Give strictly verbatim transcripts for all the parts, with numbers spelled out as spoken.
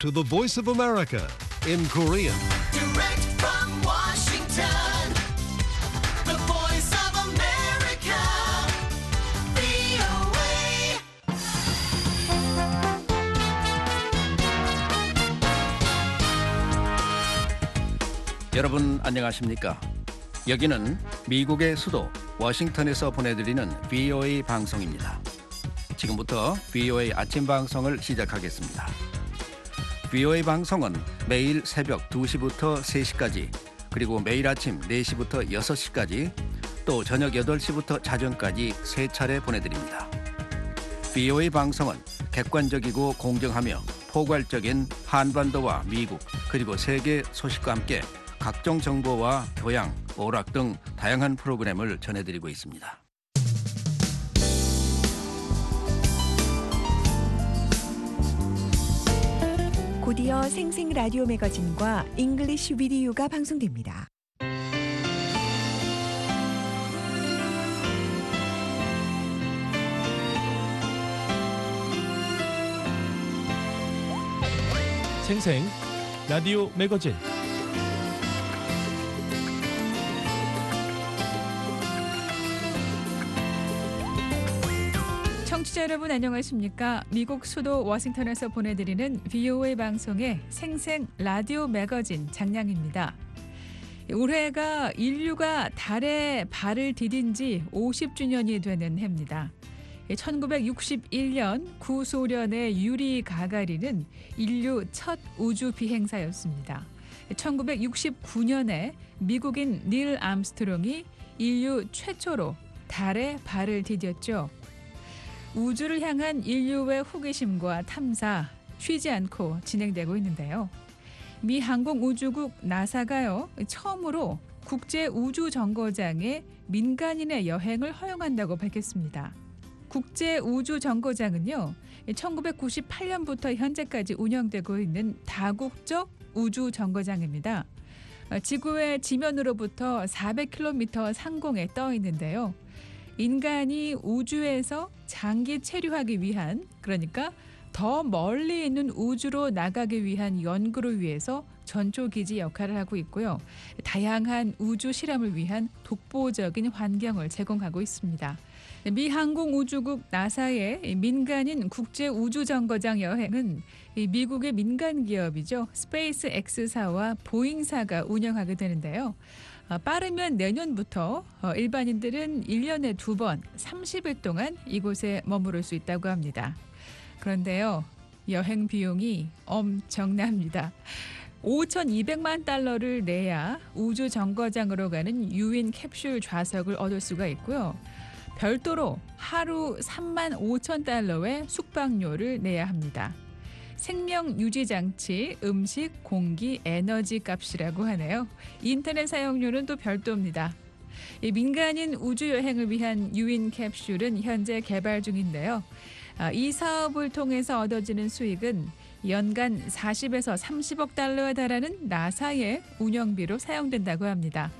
to the Voice of America in Korean. Direct from Washington, the voice of America, 브이오에이. 여러분 안녕하십니까? 여기는 미국의 수도 워싱턴에서 보내드리는 브이오에이 방송입니다. 지금부터 브이오에이 아침 방송을 시작하겠습니다. 브이오에이 방송은 매일 새벽 두 시부터 세 시까지, 그리고 매일 아침 네 시부터 여섯 시까지, 또 저녁 여덟 시부터 자정까지 세 차례 보내드립니다. 브이오에이 방송은 객관적이고 공정하며 포괄적인 한반도와 미국 그리고 세계 소식과 함께 각종 정보와 교양, 오락 등 다양한 프로그램을 전해드리고 있습니다. 곧이어 생생 라디오 매거진과 잉글리시 비디오가 방송됩니다. 생생 라디오 매거진. 청취자 여러분 안녕하십니까? 미국 수도 워싱턴에서 보내드리는 브이오에이 방송의 생생 라디오 매거진 장량입니다. 올해가 인류가 달에 발을 디딘 지 오십 주년이 되는 해입니다. 천구백육십일 년 구소련의 유리 가가린은 인류 첫 우주 비행사였습니다. 천구백육십구 년에 미국인 닐 암스트롱이 인류 최초로 달에 발을 디뎠죠. 우주를 향한 인류의 호기심과 탐사 쉬지 않고 진행되고 있는데요. 미 항공우주국 나사가요, 처음으로 국제우주정거장에 민간인의 여행을 허용한다고 밝혔습니다. 국제우주정거장은요, 천구백구십팔 년부터 현재까지 운영되고 있는 다국적 우주정거장입니다. 지구의 지면으로부터 사백 킬로미터 상공에 떠 있는데요. 인간이 우주에서 장기 체류하기 위한, 그러니까 더 멀리 있는 우주로 나가기 위한 연구를 위해서 전초기지 역할을 하고 있고요. 다양한 우주 실험을 위한 독보적인 환경을 제공하고 있습니다. 미 항공우주국 나사의 민간인 국제우주정거장 여행은 미국의 민간 기업이죠. 스페이스 X사와 보잉사가 운영하게 되는데요. 빠르면 내년부터 일반인들은 일 년에 두 번 삼십 일 동안 이곳에 머무를 수 있다고 합니다. 그런데요, 여행 비용이 엄청납니다. 오천이백만 달러를 내야 우주 정거장으로 가는 유인 캡슐 좌석을 얻을 수가 있고요. 별도로 하루 삼만 오천 달러의 숙박료를 내야 합니다. 생명 유지 장치, 음식, 공기, 에너지 값이라고 하네요. 인터넷 사용료는 또 별도입니다. 이 민간인 우주 여행을 위한 유인 캡슐은 현재 개발 중인데요. 이 사업을 통해서 얻어지는 수익은 연간 사십에서 삼십억 달러에 달하는 나사의 운영비로 사용된다고 합니다.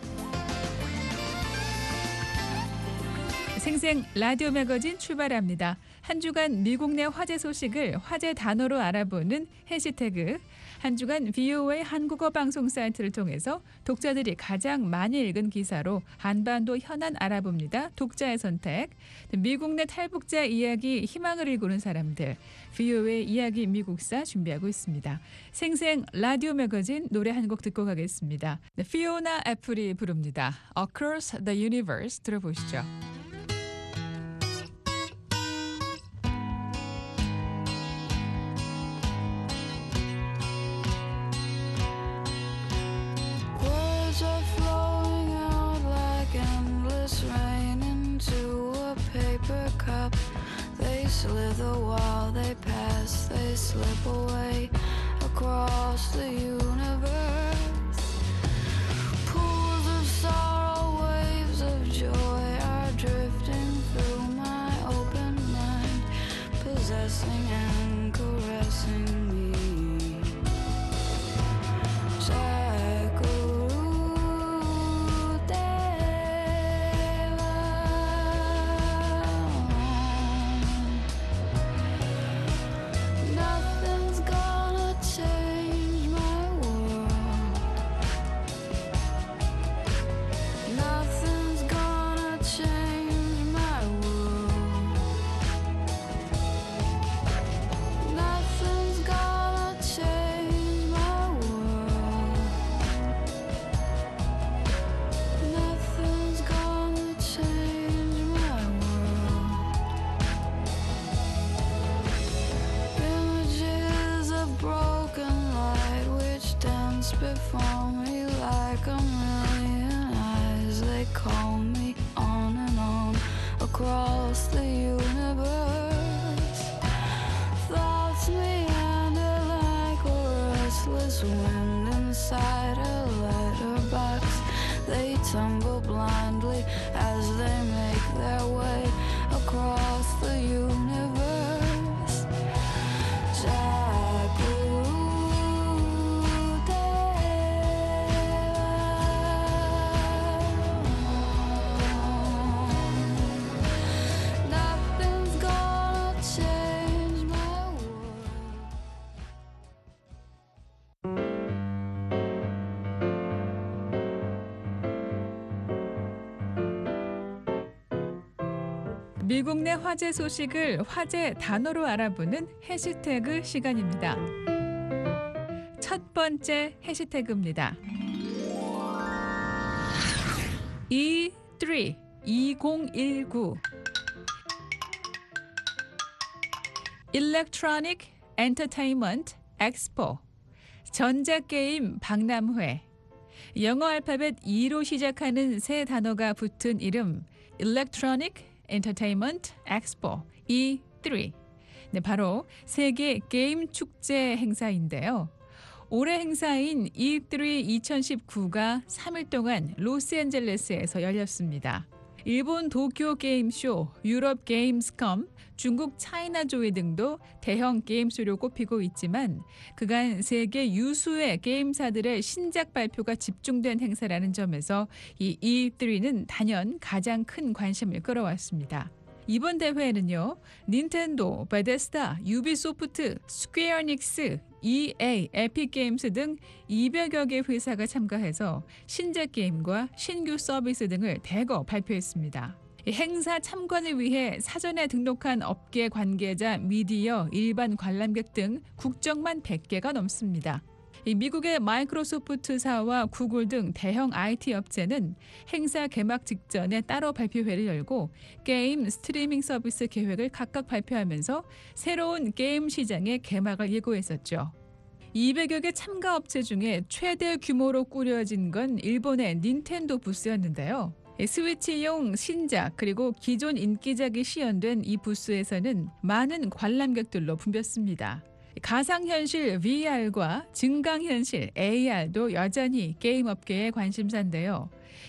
생생 라디오 매거진 출발합니다. 한 주간 미국 내 화제 소식을 화제 단어로 알아보는 해시태그, 한 주간 브이오에이 한국어 방송 사이트를 통해서 독자들이 가장 많이 읽은 기사로 한반도 현안 알아봅니다. 독자의 선택, 미국 내 탈북자 이야기 희망을 일구는 사람들, 브이오에이 이야기 미국사 준비하고 있습니다. 생생 라디오 매거진 노래 한 곡 듣고 가겠습니다. 피오나 애플이 부릅니다. Across the Universe 들어보시죠. Slither while they pass, they slip away across the universe. Pools of sorrow, waves of joy are drifting through my open mind, possessing and caressing me. Nothing's gonna take like a million eyes. They call me on and on across the universe. Thoughts meander like a restless wind inside a letterbox. They tumble blindly as they make their way across the universe. Nothing's gonna change my world. 미국 내 화제 소식을 화제 단어로 알아보는 해시태그 시간입니다. 첫 번째 해시태그입니다. 이 쓰리 이천십구 Electronic Entertainment Expo 전자게임 박람회. 영어 알파벳 E로 시작하는 세 단어가 붙은 이름 Electronic Entertainment Expo 이 쓰리. 네, 바로 세계 게임 축제 행사인데요. 올해 행사인 이 쓰리 이천십구가 삼 일 동안 로스앤젤레스에서 열렸습니다. 일본 도쿄 게임쇼, 유럽 게임스컴, 중국 차이나조이 등도 대형 게임쇼로 꼽히고 있지만 그간 세계 유수의 게임사들의 신작 발표가 집중된 행사라는 점에서 이 이 쓰리는 단연 가장 큰 관심을 끌어왔습니다. 이번 대회에는요, 닌텐도, 베데스다, 유비소프트, 스퀘어닉스, 이에이, 에픽게임스 등 이백여 개 회사가 참가해서 신작 게임과 신규 서비스 등을 대거 발표했습니다. 이 행사 참관을 위해 사전에 등록한 업계 관계자, 미디어, 일반 관람객 등 국적만 백 개가 넘습니다. 이 미국의 마이크로소프트사와 구글 등 대형 아이티 업체는 행사 개막 직전에 따로 발표회를 열고 게임 스트리밍 서비스 계획을 각각 발표하면서 새로운 게임 시장의 개막을 예고했었죠. 이백여 개 참가 업체 중에 최대 규모로 꾸려진 건 일본의 닌텐도 부스였는데요. 스위치용 신작 그리고 기존 인기작이 시연된 이 부스에서는 많은 관람객들로 붐볐습니다. 가상현실 브이알과 증강현실 에이알도 여전히 게임 업계의 관심사인데요.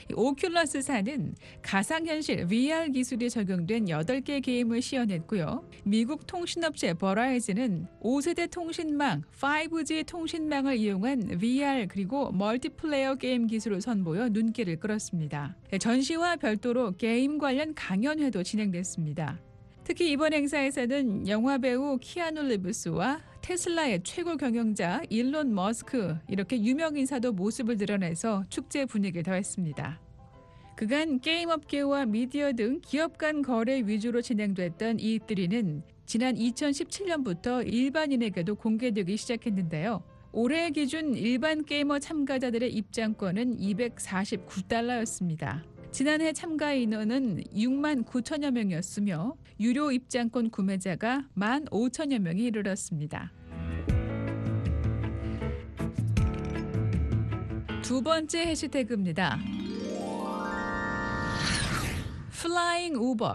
오큘러스사는 가상현실 브이알 기술이 적용된 여덟 개 게임을 시연했고요. 미국 통신업체 버라이즌은 오 세대 통신망, 파이브지 통신망을 이용한 브이알 그리고 멀티플레이어 게임 기술을 선보여 눈길을 끌었습니다. 전시와 별도로 게임 관련 강연회도 진행됐습니다. 특히 이번 행사에서는 영화배우 키아누 리브스와 테슬라의 최고 경영자 일론 머스크 이렇게 유명 인사도 모습을 드러내서 축제 분위기를 더했습니다. 그간 게임업계와 미디어 등 기업 간 거래 위주로 진행됐던 이 쓰리는 지난 이천십칠 년부터 일반인에게도 공개되기 시작했는데요. 올해 기준 일반 게이머 참가자들의 입장권은 이백사십구 달러였습니다. 지난해 참가 인원은 육만 구천여 명이었으며 유료 입장권 구매자가 만 오천여 명이 이르렀습니다. 두 번째 해시태그입니다. Flying Uber.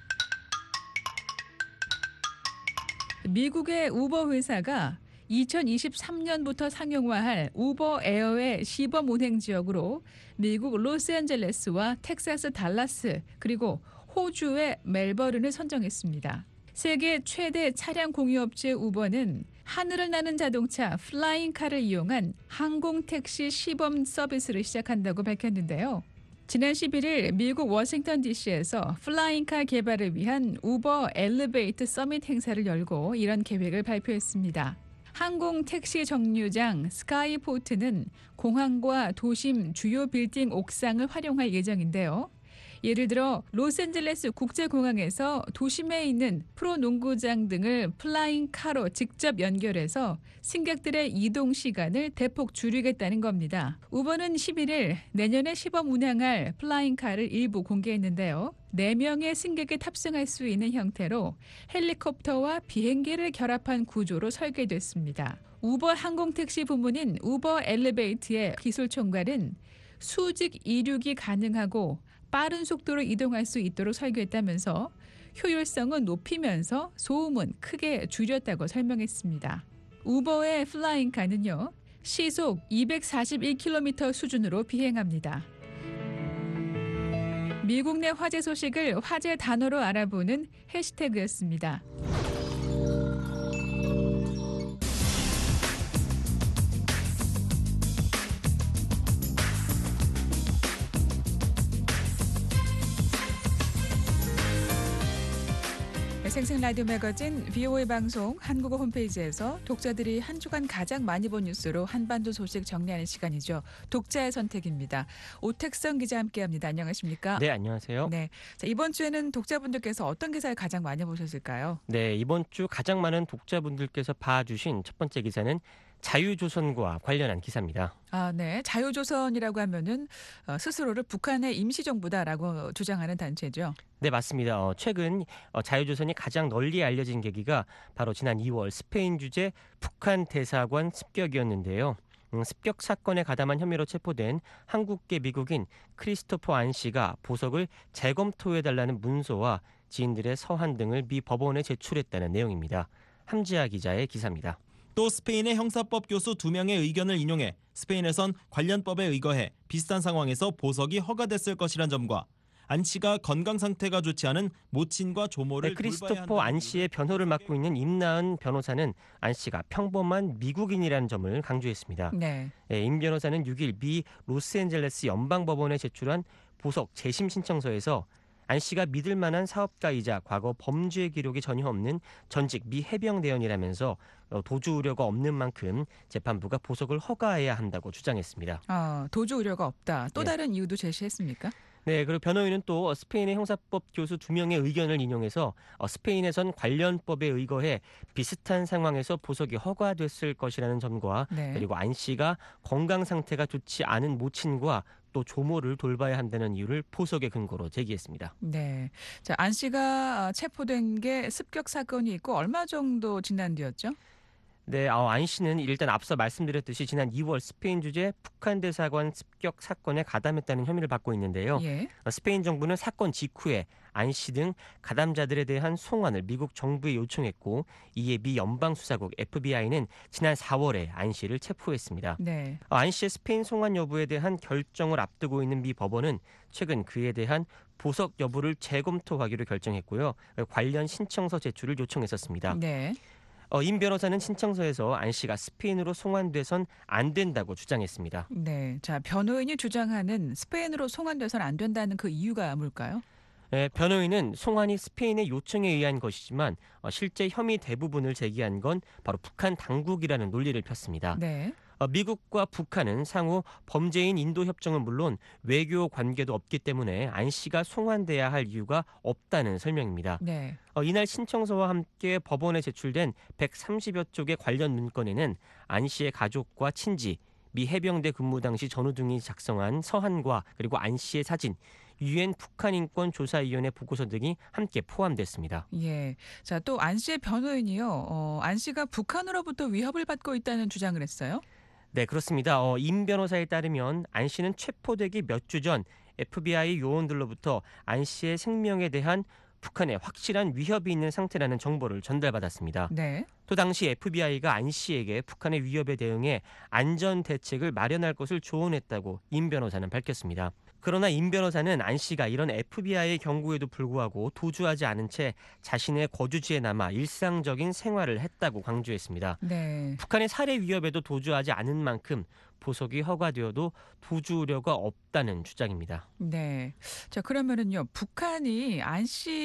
미국의 우버 회사가 이천이십삼 년부터 상용화할 우버 에어의 시범 운행 지역으로 미국 로스앤젤레스와 텍사스 달라스 그리고 호주의 멜버른을 선정했습니다. 세계 최대 차량 공유업체 우버는 하늘을 나는 자동차 플라잉카를 이용한 항공택시 시범 서비스를 시작한다고 밝혔는데요. 지난 십일 일 미국 워싱턴 디씨에서 플라잉카 개발을 위한 우버 엘리베이터 서밋 행사를 열고 이런 계획을 발표했습니다. 항공 택시 정류장 스카이포트는 공항과 도심 주요 빌딩 옥상을 활용할 예정인데요. 예를 들어 로스앤젤레스 국제공항에서 도심에 있는 프로농구장 등을 플라잉카로 직접 연결해서 승객들의 이동 시간을 대폭 줄이겠다는 겁니다. 우버는 십일 일 내년에 시범 운항할 플라잉카를 일부 공개했는데요. 네 명의 승객이 탑승할 수 있는 형태로 헬리콥터와 비행기를 결합한 구조로 설계됐습니다. 우버 항공택시 부문인 우버 엘리베이트의 기술 총괄은 수직 이륙이 가능하고 빠른 속도로 이동할 수 있도록 설계했다면서 효율성은 높이면서 소음은 크게 줄였다고 설명했습니다. 우버의 플라잉카는요, 시속 이백사십일 킬로미터 수준으로 비행합니다. 미국 내 화제 소식을 화제 단어로 알아보는 해시태그였습니다. 생생 라디오 매거진 브이오에이 방송 한국어 홈페이지에서 독자들이 한 주간 가장 많이 본 뉴스로 한반도 소식 정리하는 시간이죠. 독자의 선택입니다. 오택성 기자 함께합니다. 안녕하십니까? 네, 안녕하세요. 네, 자, 이번 주에는 독자분들께서 어떤 기사를 가장 많이 보셨을까요? 네, 이번 주 가장 많은 독자분들께서 봐주신 첫 번째 기사는 자유조선과 관련한 기사입니다. 아, 네. 자유조선이라고 하면은 어, 스스로를 북한의 임시정부다라고 주장하는 단체죠. 네, 맞습니다. 어, 최근 어, 자유조선이 가장 널리 알려진 계기가 바로 지난 이월 스페인 주재 북한 대사관 습격이었는데요. 음, 습격 사건에 가담한 혐의로 체포된 한국계 미국인 크리스토퍼 안 씨가 보석을 재검토해달라는 문서와 지인들의 서한 등을 미 법원에 제출했다는 내용입니다. 함지아 기자의 기사입니다. 또 스페인의 형사법 교수 두 명의 의견을 인용해 스페인에선 관련 법에 의거해 비슷한 상황에서 보석이 허가됐을 것이란 점과 안 씨가 건강 상태가 좋지 않은 모친과 조모를 네, 크리스토퍼 안 씨의 변호를 맡고 있는 임나은 변호사는 안 씨가 평범한 미국인이라는 점을 강조했습니다. 네. 네, 임 변호사는 육 일 미 로스앤젤레스 연방법원에 제출한 보석 재심 신청서에서 안 씨가 믿을 만한 사업가이자 과거 범죄 기록이 전혀 없는 전직 미 해병대원이라면서 도주 우려가 없는 만큼 재판부가 보석을 허가해야 한다고 주장했습니다. 아, 도주 우려가 없다. 또 네. 다른 이유도 제시했습니까? 네, 그리고 변호인은 또 스페인의 형사법 교수 두 명의 의견을 인용해서 스페인에선 관련법에 의거해 비슷한 상황에서 보석이 허가됐을 것이라는 점과 네. 그리고 안 씨가 건강 상태가 좋지 않은 모친과 또 조모를 돌봐야 한다는 이유를 보석의 근거로 제기했습니다. 네. 자, 안 씨가 체포된 게 습격 사건이 있고 얼마 정도 지난 뒤였죠? 네, 어, 안 씨는 일단 앞서 말씀드렸듯이 지난 이월 스페인 주재 북한 대사관 습격 사건에 가담했다는 혐의를 받고 있는데요. 예. 어, 스페인 정부는 사건 직후에 안 씨 등 가담자들에 대한 송환을 미국 정부에 요청했고 이에 미 연방수사국 에프비아이는 지난 사월에 안 씨를 체포했습니다. 네. 어, 안 씨의 스페인 송환 여부에 대한 결정을 앞두고 있는 미 법원은 최근 그에 대한 보석 여부를 재검토하기로 결정했고요. 관련 신청서 제출을 요청했었습니다. 네. 어, 임 변호사는 신청서에서 안 씨가 스페인으로 송환돼선 안 된다고 주장했습니다. 네. 자, 변호인이 주장하는 스페인으로 송환돼서는 안 된다는 그 이유가 뭘까요? 예, 변호인은 송환이 스페인의 요청에 의한 것이지만 어, 실제 혐의 대부분을 제기한 건 바로 북한 당국이라는 논리를 폈습니다. 네. 어, 미국과 북한은 상호 범죄인 인도 협정은 물론 외교 관계도 없기 때문에 안 씨가 송환돼야 할 이유가 없다는 설명입니다. 네. 어, 이날 신청서와 함께 법원에 제출된 백삼십여 쪽의 관련 문건에는 안 씨의 가족과 친지, 미 해병대 근무 당시 전우 등이 작성한 서한과 그리고 안 씨의 사진, 유엔 북한인권조사위원회 보고서 등이 함께 포함됐습니다. 예. 자, 또 안 씨의 변호인이요. 어, 안 씨가 북한으로부터 위협을 받고 있다는 주장을 했어요. 네, 그렇습니다. 어, 임 변호사에 따르면 안 씨는 체포되기 몇 주 전 에프비아이 요원들로부터 안 씨의 생명에 대한 북한의 확실한 위협이 있는 상태라는 정보를 전달받았습니다. 네. 또 당시 에프비아이가 안 씨에게 북한의 위협에 대응해 안전 대책을 마련할 것을 조언했다고 임 변호사는 밝혔습니다. 그러나 임 변호사는 안 씨가 이런 에프비아이의 경고에도 불구하고 도주하지 않은 채 자신의 거주지에 남아 일상적인 생활을 했다고 강조했습니다. 네. 북한의 살해 위협에도 도주하지 않은 만큼 보석이 허가되어도 도주 우려가 없다는 주장입니다. 네. 자, 그러면은요. 북한이 안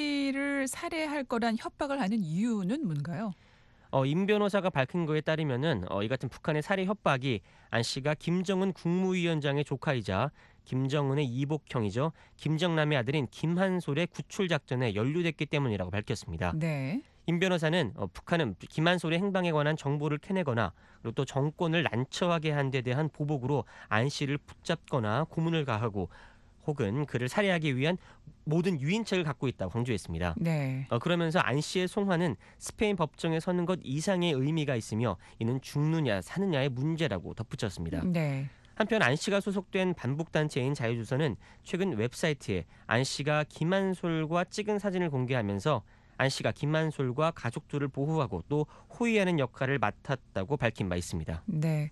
씨를 살해할 거란 협박을 하는 이유는 뭔가요? 어, 임 변호사가 밝힌 거에 따르면은 어, 이 같은 북한의 살해 협박이 안 씨가 김정은 국무위원장의 조카이자 김정은의 이복형이죠. 김정남의 아들인 김한솔의 구출 작전에 연루됐기 때문이라고 밝혔습니다. 네. 임 변호사는 어, 북한은 김한솔의 행방에 관한 정보를 캐내거나 그리고 또 정권을 난처하게 한 데 대한 보복으로 안 씨를 붙잡거나 고문을 가하고 혹은 그를 살해하기 위한 모든 유인책을 갖고 있다고 강조했습니다. 네. 어, 그러면서 안 씨의 송화는 스페인 법정에 서는 것 이상의 의미가 있으며 이는 죽느냐 사느냐의 문제라고 덧붙였습니다. 네. 한편 안 씨가 소속된 반북단체인 자유조선은 최근 웹사이트에 안 씨가 김한솔과 찍은 사진을 공개하면서 안 씨가 김한솔과 가족들을 보호하고 또 호위하는 역할을 맡았다고 밝힌 바 있습니다. 네.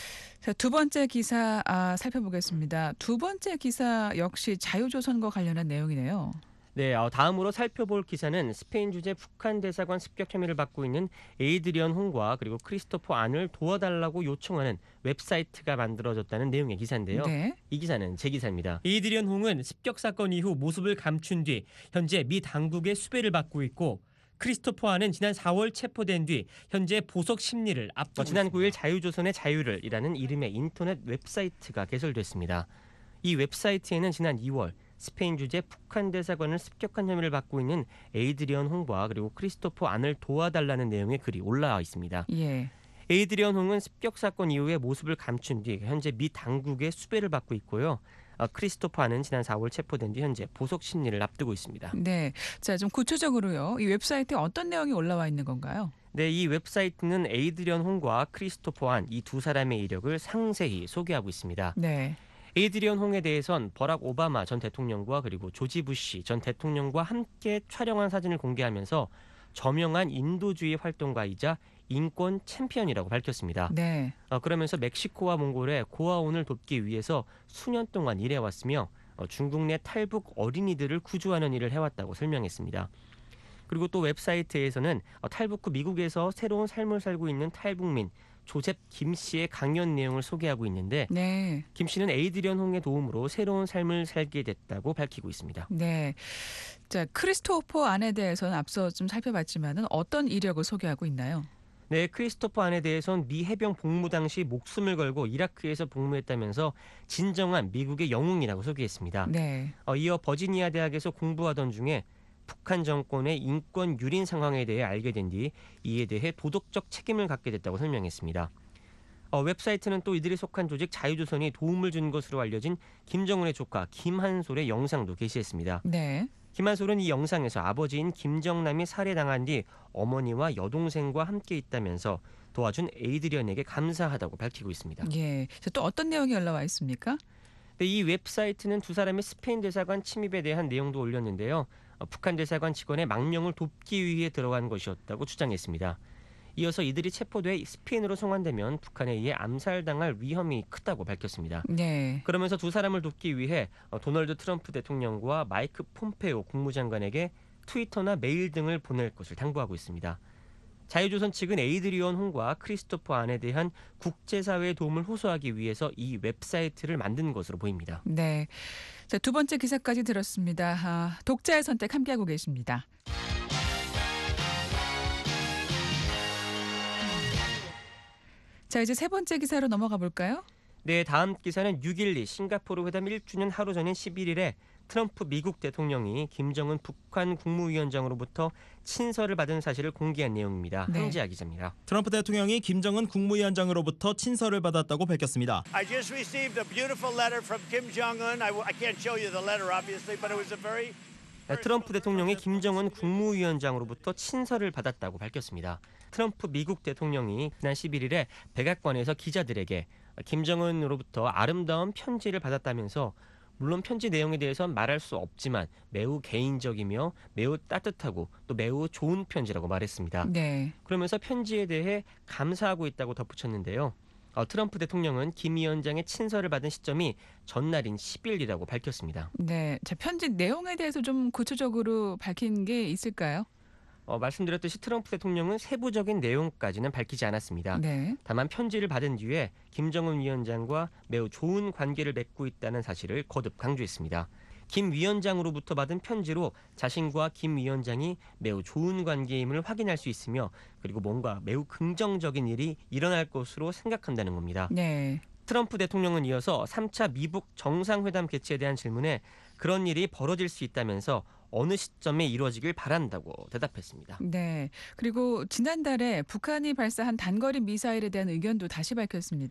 자, 두 번째 기사 아, 살펴보겠습니다. 두 번째 기사 역시 자유조선과 관련한 내용이네요. 네, 어, 다음으로 살펴볼 기사는 스페인 주재 북한 대사관 습격 혐의를 받고 있는 에이드리언 홍과 그리고 크리스토퍼 안을 도와달라고 요청하는 웹사이트가 만들어졌다는 내용의 기사인데요. 네. 이 기사는 제 기사입니다. 에이드리언 홍은 습격 사건 이후 모습을 감춘 뒤 현재 미 당국의 수배를 받고 있고 크리스토퍼 안은 지난 사월 체포된 뒤 현재 보석 심리를 앞두고 어, 지난 구일 자유조선의 자유를이라는 이름의 인터넷 웹사이트가 개설됐습니다. 이 웹사이트에는 지난 이월 스페인 주재 북한 대사관을 습격한 혐의를 받고 있는 에이드리언 홍과 그리고 크리스토퍼 안을 도와달라는 내용의 글이 올라와 있습니다. 예. 에이드리언 홍은 습격 사건 이후에 모습을 감춘 뒤 현재 미 당국의 수배를 받고 있고요. 어, 크리스토퍼 안은 지난 사월 체포된 뒤 현재 보석 심리를 앞두고 있습니다. 네. 자, 좀 구체적으로요. 이 웹사이트에 어떤 내용이 올라와 있는 건가요? 네, 이 웹사이트는 에이드리언 홍과 크리스토퍼 안 이 두 사람의 이력을 상세히 소개하고 있습니다. 네. 에이드리언 홍에 대해선 버락 오바마 전 대통령과 그리고 조지 부시 전 대통령과 함께 촬영한 사진을 공개하면서 저명한 인도주의 활동가이자 인권 챔피언이라고 밝혔습니다. 네. 어, 그러면서 멕시코와 몽골의 고아원을 돕기 위해서 수년 동안 일해왔으며 어, 중국 내 탈북 어린이들을 구조하는 일을 해왔다고 설명했습니다. 그리고 또 웹사이트에서는 어, 탈북 후 미국에서 새로운 삶을 살고 있는 탈북민 조셉 김 씨의 강연 내용을 소개하고 있는데 네. 김 씨는 에이드리언 홍의 도움으로 새로운 삶을 살게 됐다고 밝히고 있습니다. 네. 자, 크리스토퍼 안에 대해서는 앞서 좀 살펴봤지만은 어떤 이력을 소개하고 있나요? 네, 크리스토퍼 안에 대해선 미 해병 복무 당시 목숨을 걸고 이라크에서 복무했다면서 진정한 미국의 영웅이라고 소개했습니다. 네. 어, 이어 버지니아 대학에서 공부하던 중에 북한 정권의 인권 유린 상황에 대해 알게 된 뒤 이에 대해 도덕적 책임을 갖게 됐다고 설명했습니다. 어, 웹사이트는 또 이들이 속한 조직 자유조선이 도움을 준 것으로 알려진 김정은의 조카 김한솔의 영상도 게시했습니다. 네. 김한솔은 이 영상에서 아버지인 김정남이 살해당한 뒤 어머니와 여동생과 함께 있다면서 도와준 에이드리언에게 감사하다고 밝히고 있습니다. 예. 자, 또 어떤 내용이 올라와 있습니까? 네, 이 웹사이트는 두 사람의 스페인 대사관 침입에 대한 내용도 올렸는데요. 어, 북한 대사관 직원의 망명을 돕기 위해 들어간 것이었다고 주장했습니다. 이어서 이들이 체포돼 스페인으로 송환되면 북한에 의해 암살당할 위험이 크다고 밝혔습니다. 네. 그러면서 두 사람을 돕기 위해 어, 도널드 트럼프 대통령과 마이크 폼페오 국무장관에게 트위터나 메일 등을 보낼 것을 당부하고 있습니다. 자유조선 측은 에이드리언 홍과 크리스토퍼 안에 대한 국제사회의 도움을 호소하기 위해서 이 웹사이트를 만든 것으로 보입니다. 네. 자, 두 번째 기사까지 들었습니다. 아, 독자의 선택 함께하고 계십니다. 자, 이제 세 번째 기사로 넘어가 볼까요? 네, 다음 기사는 육 일이 싱가포르 회담 일 주년 하루 전인 십일 일에 트럼프 미국 대통령이 김정은 북한 국무위원장으로부터 친서를 받은 사실을 공개한 내용입니다. 네. 한지아 기자입니다. 트럼프 대통령이 김정은 국무위원장으로부터 친서를 받았다고 밝혔습니다. I just received a beautiful letter from Kim Jong-un. I, I can't show you the letter, obviously, but it was a very 트럼프 대통령이 김정은 국무위원장으로부터 친서를 받았다고 밝혔습니다. 트럼프 미국 대통령이 지난 십일 일에 백악관에서 기자들에게 김정은으로부터 아름다운 편지를 받았다면서 물론 편지 내용에 대해서는 말할 수 없지만 매우 개인적이며 매우 따뜻하고 또 매우 좋은 편지라고 말했습니다. 네. 그러면서 편지에 대해 감사하고 있다고 덧붙였는데요. 어, 트럼프 대통령은 김 위원장의 친서를 받은 시점이 전날인 십 일이라고 밝혔습니다. 네. 자, 편지 내용에 대해서 좀 구체적으로 밝힌 게 있을까요? 어, 말씀드렸듯이 트럼프 대통령은 세부적인 내용까지는 밝히지 않았습니다. 네. 다만 편지를 받은 뒤에 김정은 위원장과 매우 좋은 관계를 맺고 있다는 사실을 거듭 강조했습니다. 김 위원장으로부터 받은 편지로 자신과 김 위원장이 매우 좋은 관계임을 확인할 수 있으며 그리고 뭔가 매우 긍정적인 일이 일어날 것으로 생각한다는 겁니다. 네. 트럼프 대통령은 이어서 삼 차 미북 정상회담 개최에 대한 질문에 그런 일이 벌어질 수 있다면서 어느 시점에 이루어지길 바란다고 대답했습니다. 네. 그리고 지난달에 북한이 발사한 단거리 미사일에 대한 의견도 다시 밝혔습니다.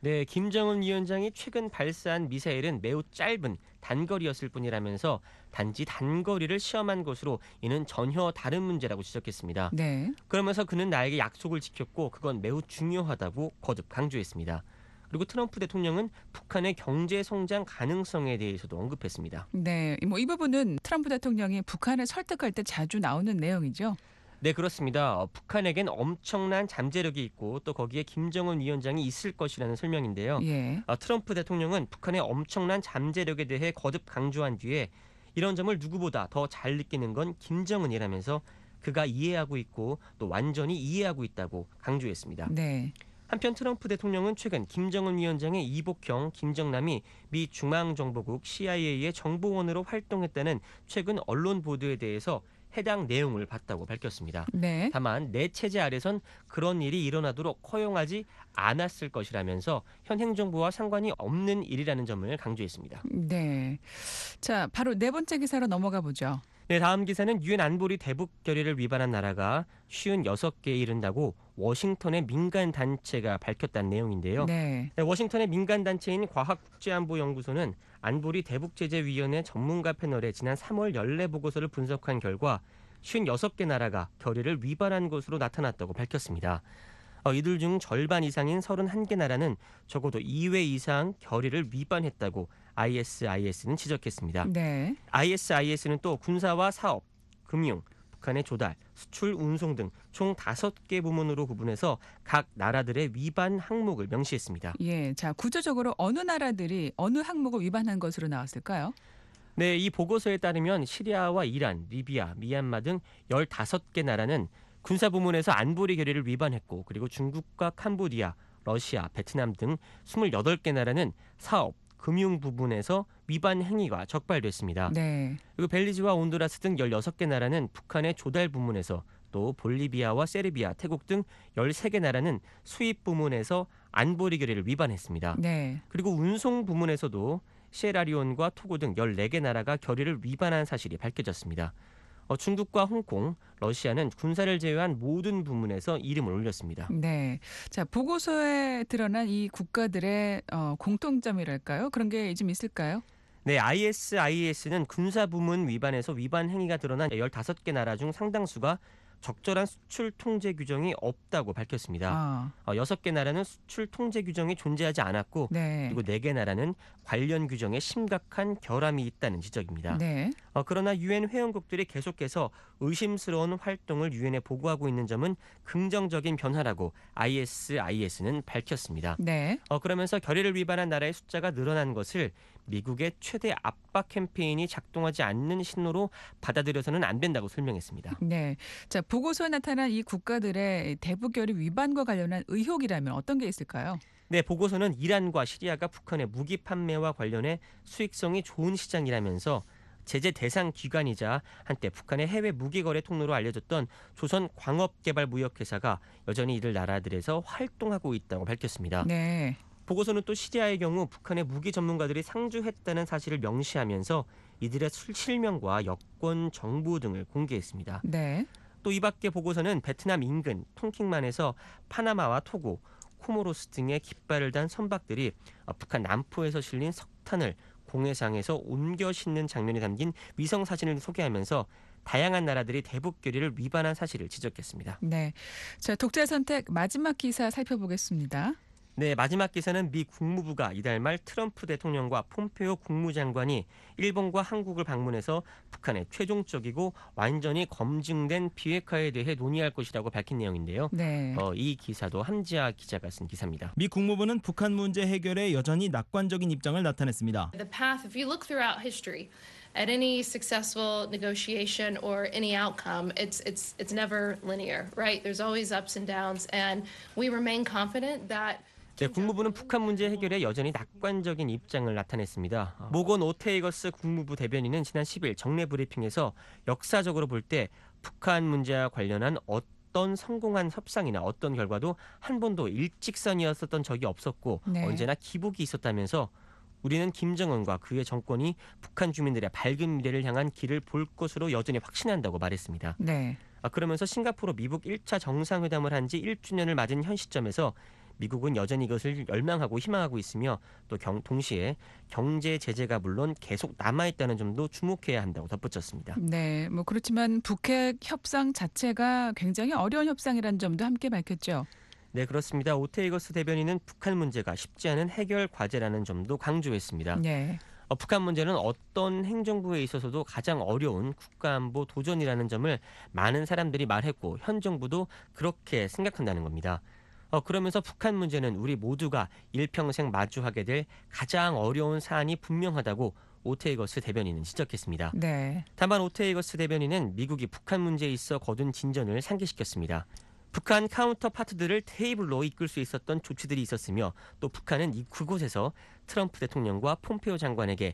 네, 김정은 위원장이 최근 발사한 미사일은 매우 짧은 단거리였을 뿐이라면서 단지 단거리를 시험한 것으로 이는 전혀 다른 문제라고 지적했습니다. 네. 그러면서 그는 나에게 약속을 지켰고 그건 매우 중요하다고 거듭 강조했습니다. 그리고 트럼프 대통령은 북한의 경제 성장 가능성에 대해서도 언급했습니다. 네, 뭐 이 부분은 트럼프 대통령이 북한을 설득할 때 자주 나오는 내용이죠. 네, 그렇습니다. 어, 북한에겐 엄청난 잠재력이 있고 또 거기에 김정은 위원장이 있을 것이라는 설명인데요. 예. 어, 트럼프 대통령은 북한의 엄청난 잠재력에 대해 거듭 강조한 뒤에 이런 점을 누구보다 더 잘 느끼는 건 김정은이라면서 그가 이해하고 있고 또 완전히 이해하고 있다고 강조했습니다. 네. 한편 트럼프 대통령은 최근 김정은 위원장의 이복형 김정남이 미 중앙정보국 씨아이에이의 정보원으로 활동했다는 최근 언론 보도에 대해서 해당 내용을 봤다고 밝혔습니다. 네. 다만 내 체제 아래선 그런 일이 일어나도록 허용하지 않았을 것이라면서 현 행정부와 상관이 없는 일이라는 점을 강조했습니다. 네. 자, 바로 네 번째 기사로 넘어가 보죠. 네, 다음 기사는 유엔 안보리 대북 결의를 위반한 나라가 오십육 개에 이른다고 워싱턴의 민간 단체가 밝혔다는 내용인데요. 네. 네, 워싱턴의 민간 단체인 과학국제안보연구소는 안보리 대북제재위원회 전문가 패널의 지난 삼월 연례 보고서를 분석한 결과 오십육 개 나라가 결의를 위반한 것으로 나타났다고 밝혔습니다. 어, 이들 중 절반 이상인 서른한 개 나라는 적어도 이 회 이상 결의를 위반했다고 아이에스아이에스는 지적했습니다. 네. 아이에스아이에스는 또 군사와 사업, 금융, 북한의 조달, 수출, 운송 등 총 다섯 개 부문으로 구분해서 각 나라들의 위반 항목을 명시했습니다. 예. 자, 구체적으로 어느 나라들이 어느 항목을 위반한 것으로 나왔을까요? 네, 이 보고서에 따르면 시리아와 이란, 리비아, 미얀마 등 열다섯 개 나라는 군사 부문에서 안보리 결의를 위반했고 그리고 중국과 캄보디아, 러시아, 베트남 등 이십팔 개 나라는 사업, 금융 부분에서 위반 행위가 적발됐습니다. 네. 그리고 벨리즈와 온두라스 등 열여섯 개 나라는 북한의 조달 부문에서 또 볼리비아와 세르비아, 태국 등 열세 개 나라는 수입 부문에서 안보리 결의를 위반했습니다. 네. 그리고 운송 부문에서도 시에라리온과 토고 등 열네 개 나라가 결의를 위반한 사실이 밝혀졌습니다. 어, 중국과 홍콩, 러시아는 군사를 제외한 모든 부문에서 이름을 올렸습니다. 네. 자, 보고서에 드러난 이 국가들의 어, 공통점이랄까요? 그런 게 좀 있을까요? 네, 아이에스아이에스는 군사 부문 위반에서 위반 행위가 드러난 열다섯 개 나라 중 상당수가 적절한 수출 통제 규정이 없다고 밝혔습니다. 아. 어, 여섯 개 나라는 수출 통제 규정이 존재하지 않았고 네. 그리고 네 개 나라는 관련 규정에 심각한 결함이 있다는 지적입니다. 네. 어, 그러나 유엔 회원국들이 계속해서 의심스러운 활동을 유엔에 보고하고 있는 점은 긍정적인 변화라고 아이에스아이에스는 밝혔습니다. 네. 어, 그러면서 결의를 위반한 나라의 숫자가 늘어난 것을 미국의 최대 압박 캠페인이 작동하지 않는 신호로 받아들여서는 안 된다고 설명했습니다. 네. 자, 보고서에 나타난 이 국가들의 대북 결의 위반과 관련한 의혹이라면 어떤 게 있을까요? 네, 보고서는 이란과 시리아가 북한의 무기 판매와 관련해 수익성이 좋은 시장이라면서 제재 대상 기관이자 한때 북한의 해외 무기 거래 통로로 알려졌던 조선 광업개발무역회사가 여전히 이들 나라들에서 활동하고 있다고 밝혔습니다. 네. 보고서는 또 시리아의 경우 북한의 무기 전문가들이 상주했다는 사실을 명시하면서 이들의 실명과 여권 정보 등을 공개했습니다. 네. 또 이 밖에 보고서는 베트남 인근 통킹만에서 파나마와 토고, 코모로스 등의 깃발을 단 선박들이 북한 남포에서 실린 석탄을 공해상에서 옮겨 싣는 장면이 담긴 위성 사진을 소개하면서 다양한 나라들이 대북 결의를 위반한 사실을 지적했습니다. 네. 자, 독자 선택 마지막 기사 살펴보겠습니다. 네, 마지막 기사는 미 국무부가 이달 말 트럼프 대통령과 폼페오 국무장관이 일본과 한국을 방문해서 북한의 최종적이고 완전히 검증된 비핵화에 대해 논의할 것이라고 밝힌 내용인데요. 네. 어, 이 기사도 함지아 기자가 쓴 기사입니다. 미 국무부는 북한 문제 해결에 여전히 낙관적인 입장을 나타냈습니다. The path, if you look throughout history, at any successful negotiation or any outcome, it's it's it's never linear, right? There's always ups and downs, and we remain confident that. 네, 국무부는 북한 문제 해결에 여전히 낙관적인 입장을 나타냈습니다. 모건 오테이거스 국무부 대변인은 지난 십 일 정례 브리핑에서 역사적으로 볼 때 북한 문제와 관련한 어떤 성공한 협상이나 어떤 결과도 한 번도 일직선이었었던 적이 없었고 네. 언제나 기복이 있었다면서 우리는 김정은과 그의 정권이 북한 주민들의 밝은 미래를 향한 길을 볼 것으로 여전히 확신한다고 말했습니다. 네. 아, 그러면서 싱가포르 미국 일 차 정상회담을 한 지 일 주년을 맞은 현 시점에서 미국은 여전히 이것을 열망하고 희망하고 있으며 또 경, 동시에 경제 제재가 물론 계속 남아있다는 점도 주목해야 한다고 덧붙였습니다. 네, 뭐 그렇지만 북핵 협상 자체가 굉장히 어려운 협상이라는 점도 함께 밝혔죠. 네, 그렇습니다. 오테이거스 대변인은 북한 문제가 쉽지 않은 해결 과제라는 점도 강조했습니다. 네. 어, 북한 문제는 어떤 행정부에 있어서도 가장 어려운 국가안보 도전이라는 점을 많은 사람들이 말했고 현 정부도 그렇게 생각한다는 겁니다. 어, 그러면서 북한 문제는 우리 모두가 일평생 마주하게 될 가장 어려운 사안이 분명하다고 오테이거스 대변인은 지적했습니다. 네. 다만 오테이거스 대변인은 미국이 북한 문제에 있어 거둔 진전을 상기시켰습니다. 북한 카운터 파트들을 테이블로 이끌 수 있었던 조치들이 있었으며 또 북한은 이 그곳에서 트럼프 대통령과 폼페오 장관에게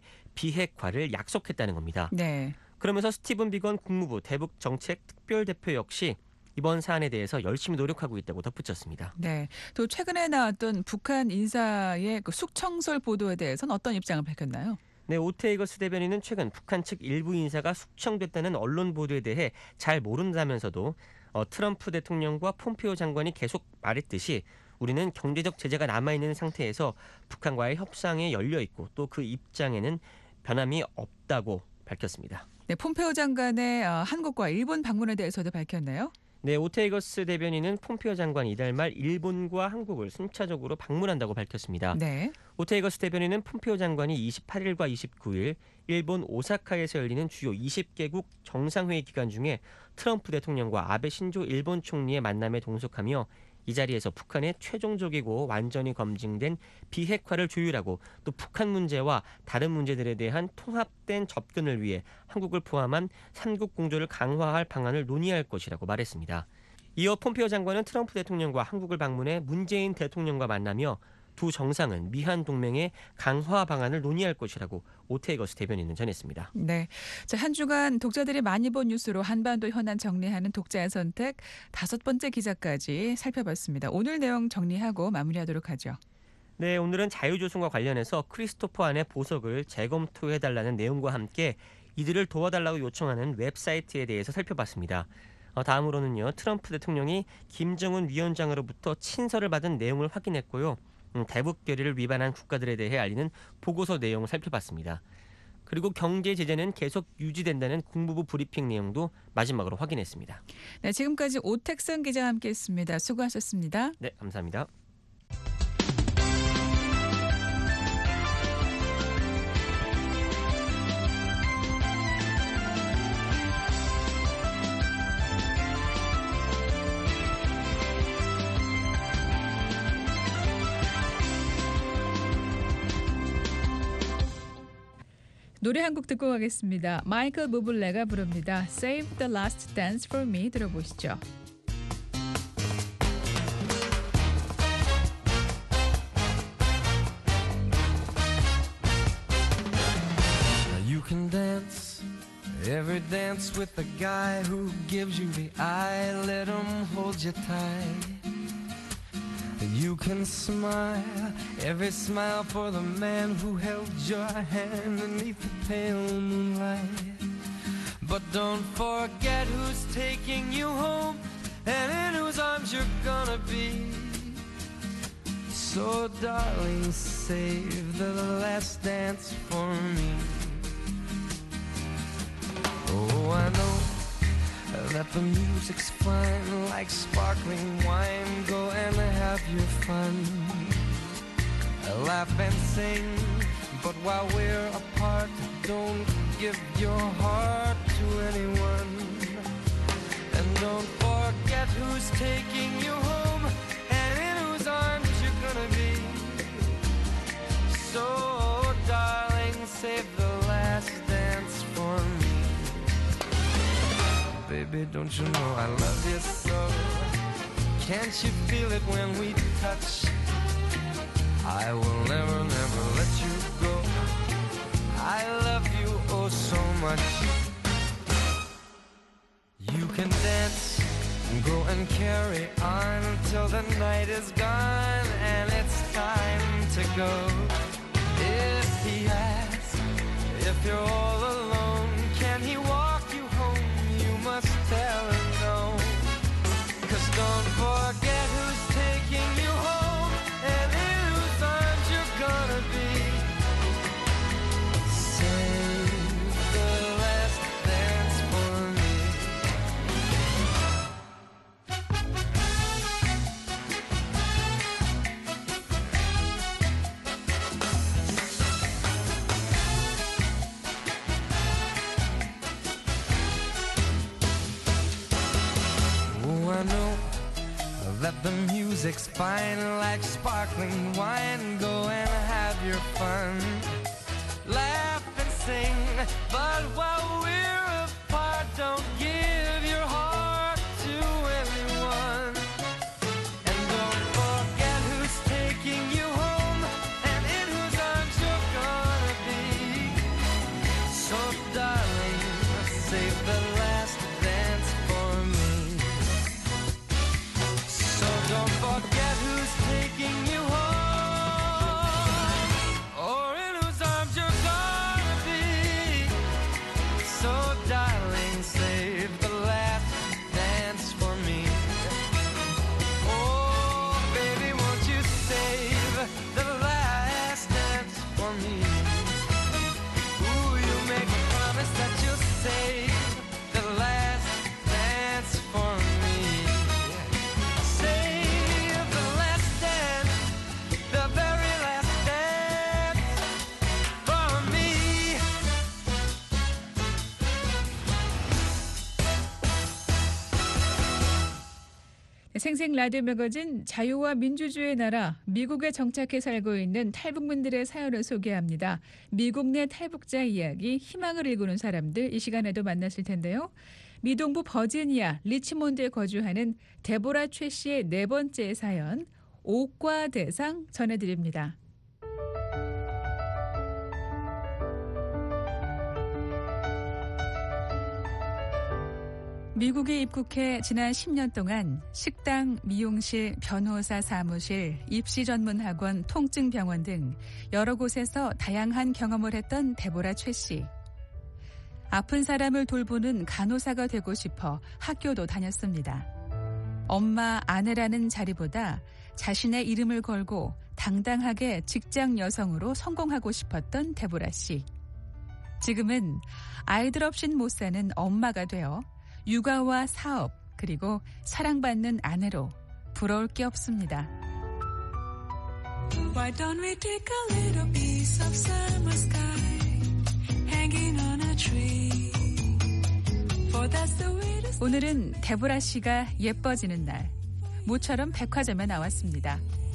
비핵화를 약속했다는 겁니다. 네. 그러면서 스티븐 비건 국무부 대북 정책 특별대표 역시 이번 사안에 대해서 열심히 노력하고 있다고 덧붙였습니다. 네. 또 최근에 나왔던 북한 인사의 그 숙청설 보도에 대해서는 어떤 입장을 밝혔나요? 네, 오테이거스 대변인은 최근 북한 측 일부 인사가 숙청됐다는 언론 보도에 대해 잘 모른다면서도 어, 트럼프 대통령과 폼페오 장관이 계속 말했듯이 우리는 경제적 제재가 남아있는 상태에서 북한과의 협상에 열려있고 또 그 입장에는 변함이 없다고 밝혔습니다. 네, 폼페오 장관의 어, 한국과 일본 방문에 대해서도 밝혔나요? 네, 오테이거스 대변인은 폼페오 장관이 이달 말 일본과 한국을 순차적으로 방문한다고 밝혔습니다. 네. 오테이거스 대변인은 폼페오 장관이 이십팔일과 이십구일 일본 오사카에서 열리는 주요 이십 개국 정상회의 기간 중에 트럼프 대통령과 아베 신조 일본 총리의 만남에 동석하며 이 자리에서 북한의 최종적이고 완전히 검증된 비핵화를 조율하고 또 북한 문제와 다른 문제들에 대한 통합된 접근을 위해 한국을 포함한 삼국 공조를 강화할 방안을 논의할 것이라고 말했습니다. 이어 폼페오 장관은 트럼프 대통령과 한국을 방문해 문재인 대통령과 만나며 두 정상은 미한 동맹의 강화 방안을 논의할 것이라고 오테이거스 대변인은 전했습니다. 네. 자, 한 주간 독자들이 많이 본 뉴스로 한반도 현안 정리하는 독자의 선택 다섯 번째 기자까지 살펴봤습니다. 오늘 내용 정리하고 마무리하도록 하죠. 네, 오늘은 자유조선과 관련해서 크리스토퍼 안의 보석을 재검토해달라는 내용과 함께 이들을 도와달라고 요청하는 웹사이트에 대해서 살펴봤습니다. 어, 다음으로는요, 트럼프 대통령이 김정은 위원장으로부터 친서를 받은 내용을 확인했고요. 음, 대북 결의를 위반한 국가들에 대해 알리는 보고서 내용을 살펴봤습니다. 그리고 경제 제재는 계속 유지된다는 국무부 브리핑 내용도 마지막으로 확인했습니다. 네, 지금까지 오택선 기자와 함께했습니다. 수고하셨습니다. 네, 감사합니다. 노래 한 곡 듣고 가겠습니다. 마이클 부블레가 부릅니다. Save the Last Dance for Me 들어보시죠. You can dance every dance with the guy who gives you the eye. Let him hold you tight. And you can smile every smile for the man who held your hand beneath the pale moonlight. But don't forget who's taking you home and in whose arms you're gonna be. So darling, save the last dance for me. Oh, I know that the music's fine, like sparkling wine. Go and have your fun, laugh and sing. But while we're apart, don't give your heart to anyone. And don't forget who's taking you home and in whose arms you're gonna be. So, darling, save the last dance for me. Baby, don't you know I love you so? Can't you feel it when we touch? I will never, never let you go. I love you oh so much. You can dance and go and carry on till the night is gone and it's time to go. If he asks if you're all alone, can he walk you home? You must tell him no. 'Cause don't forget who's taking you home The music's fine like sparkling wine. Go and have your fun. Laugh and sing, but while we're apart, don't give your heart to anyone. And don't forget who's taking you home and in whose arms you're gonna be. So darling, save the last dance for me. So don't forget who's taking you home or in whose arms you're gonna be. So darling, save the last dance for me. Oh baby, won't you save the last dance for me? Ooh, you make a promise that you'll save the last dance for me. Save the last dance, the very last dance for me. 생생 라디오 매거진 자유와 민주주의의 나라 미국에 정착해 살고 있는 탈북민들의 사연을 소개합니다. 미국 내 탈북자 이야기, 희망을 일구는 사람들 이 시간에도 만났을 텐데요. 미동부 버지니아 리치몬드에 거주하는 데보라 최 씨의 네 번째 사연, 옥과 대상 전해드립니다. 미국에 입국해 지난 십 년 동안 식당, 미용실, 변호사 사무실, 입시 전문 학원, 통증 병원 등 여러 곳에서 다양한 경험을 했던 데보라 최 씨. 아픈 사람을 돌보는 간호사가 되고 싶어 학교도 다녔습니다. 엄마, 아내라는 자리보다 자신의 이름을 걸고 당당하게 직장 여성으로 성공하고 싶었던 데보라 씨. 지금은 아이들 없인 못 사는 엄마가 되어 육아와 사업, 그리고 사랑받는 아내로 부러울 게 없습니다. Why don't we take a little piece of summer sky hanging on a tree? For that's the way to 오늘은 데보라 씨가 예뻐지는 날, 모처럼 백화점에 나왔습니다.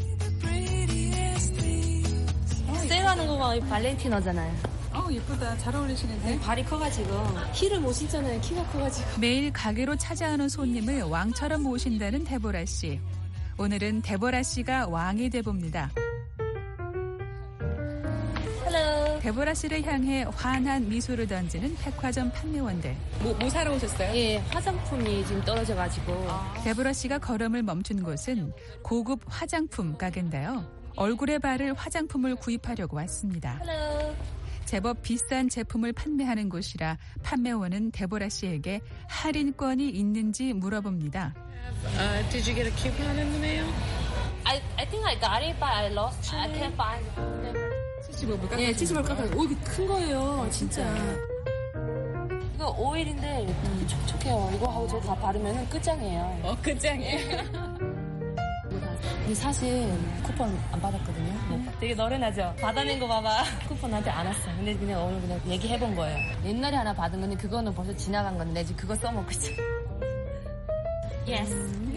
세일하는 거가 발렌티노잖아요. 어, 예쁘다. 잘 어울리시는데. 발이 커가지고 힐을 못 신잖아요. 키가 커가지고. 매일 가게로 찾아오는 손님을 왕처럼 모신다는 데보라 씨. 오늘은 데보라 씨가 왕이 돼봅니다. Hello. 데보라 씨를 향해 환한 미소를 던지는 백화점 판매원들. 뭐, 뭐 사러 오셨어요? 예, 화장품이 지금 떨어져가지고. 데보라 씨가 걸음을 멈춘 곳은 고급 화장품 가게인데요. 얼굴에 바를 화장품을 구입하려고 왔습니다. Hello. 제법 비싼 제품을 판매하는 곳이라 판매원은 데보라 씨에게 할인권이 있는지 물어봅니다. Uh, did you get a coupon in the mail? I I think I got it, but I lost it. I can't find it. 칠십오 불 예, 칠십오 불 깎아요. 오, 이거 큰 거예요, 진짜. 이거 오일인데 촉촉해요. 이거 하고 저거 다 바르면 끝장이에요. 어, 끝장이에요. 근데 사실 쿠폰 안 받았거든요. 되게 너른하죠? 받아낸 거 봐봐. 쿠폰 나한테 안 왔어. 근데 그냥 오늘 그냥 얘기해본 거예요. 옛날에 하나 받은 건데 그거는 벌써 지나간 건데 지금 그거 써먹고 있어. Yes.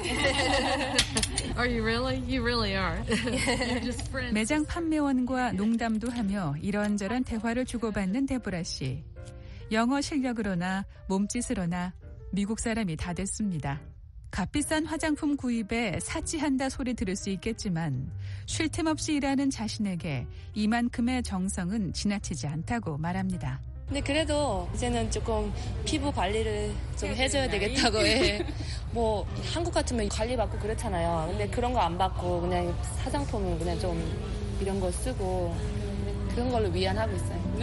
Are you really? You really are. You're just friends. 매장 판매원과 농담도 하며 이런저런 대화를 주고받는 데보라 씨. 영어 실력으로나 몸짓으로나 미국 사람이 다 됐습니다. 값비싼 화장품 구입에 사치한다 소리 들을 수 있겠지만 쉴 틈 없이 일하는 자신에게 이만큼의 정성은 지나치지 않다고 말합니다. 근데 그래도 이제는 조금 피부 관리를 좀 해줘야 되겠다고. 예. 뭐 한국 같으면 관리 받고 그렇잖아요. 근데 그런 거 안 받고 그냥 화장품은 그냥 좀 이런 거 쓰고 그런 걸로 위안하고 있어요.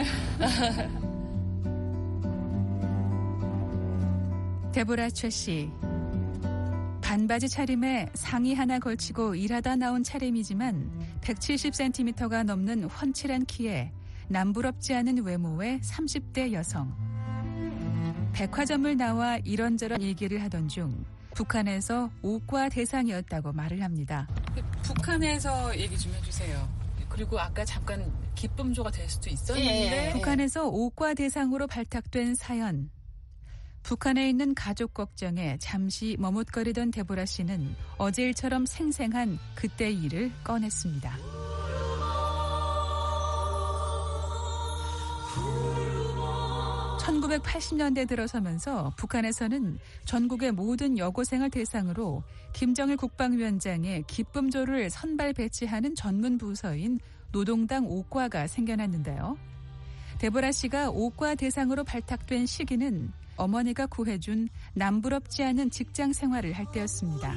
데보라 최 씨. 반바지 차림에 상의 하나 걸치고 일하다 나온 차림이지만 백칠십 센티미터가 넘는 훤칠한 키에 남부럽지 않은 외모의 삼십 대 여성. 백화점을 나와 이런저런 얘기를 하던 중 북한에서 옥과 대상이었다고 말을 합니다. 북한에서 얘기 좀 해주세요. 그리고 아까 잠깐 기쁨조가 될 수도 있었는데 북한에서 옥과 대상으로 발탁된 사연. 북한에 있는 가족 걱정에 잠시 머뭇거리던 데보라 씨는 어제 일처럼 생생한 그때 일을 꺼냈습니다. 천구백팔십 년대 들어서면서 북한에서는 전국의 모든 여고생을 대상으로 김정일 국방위원장의 기쁨조를 선발 배치하는 전문 부서인 노동당 오과가 생겨났는데요. 데보라 씨가 오과 대상으로 발탁된 시기는 어머니가 구해준 남부럽지 않은 직장 생활을 할 때였습니다.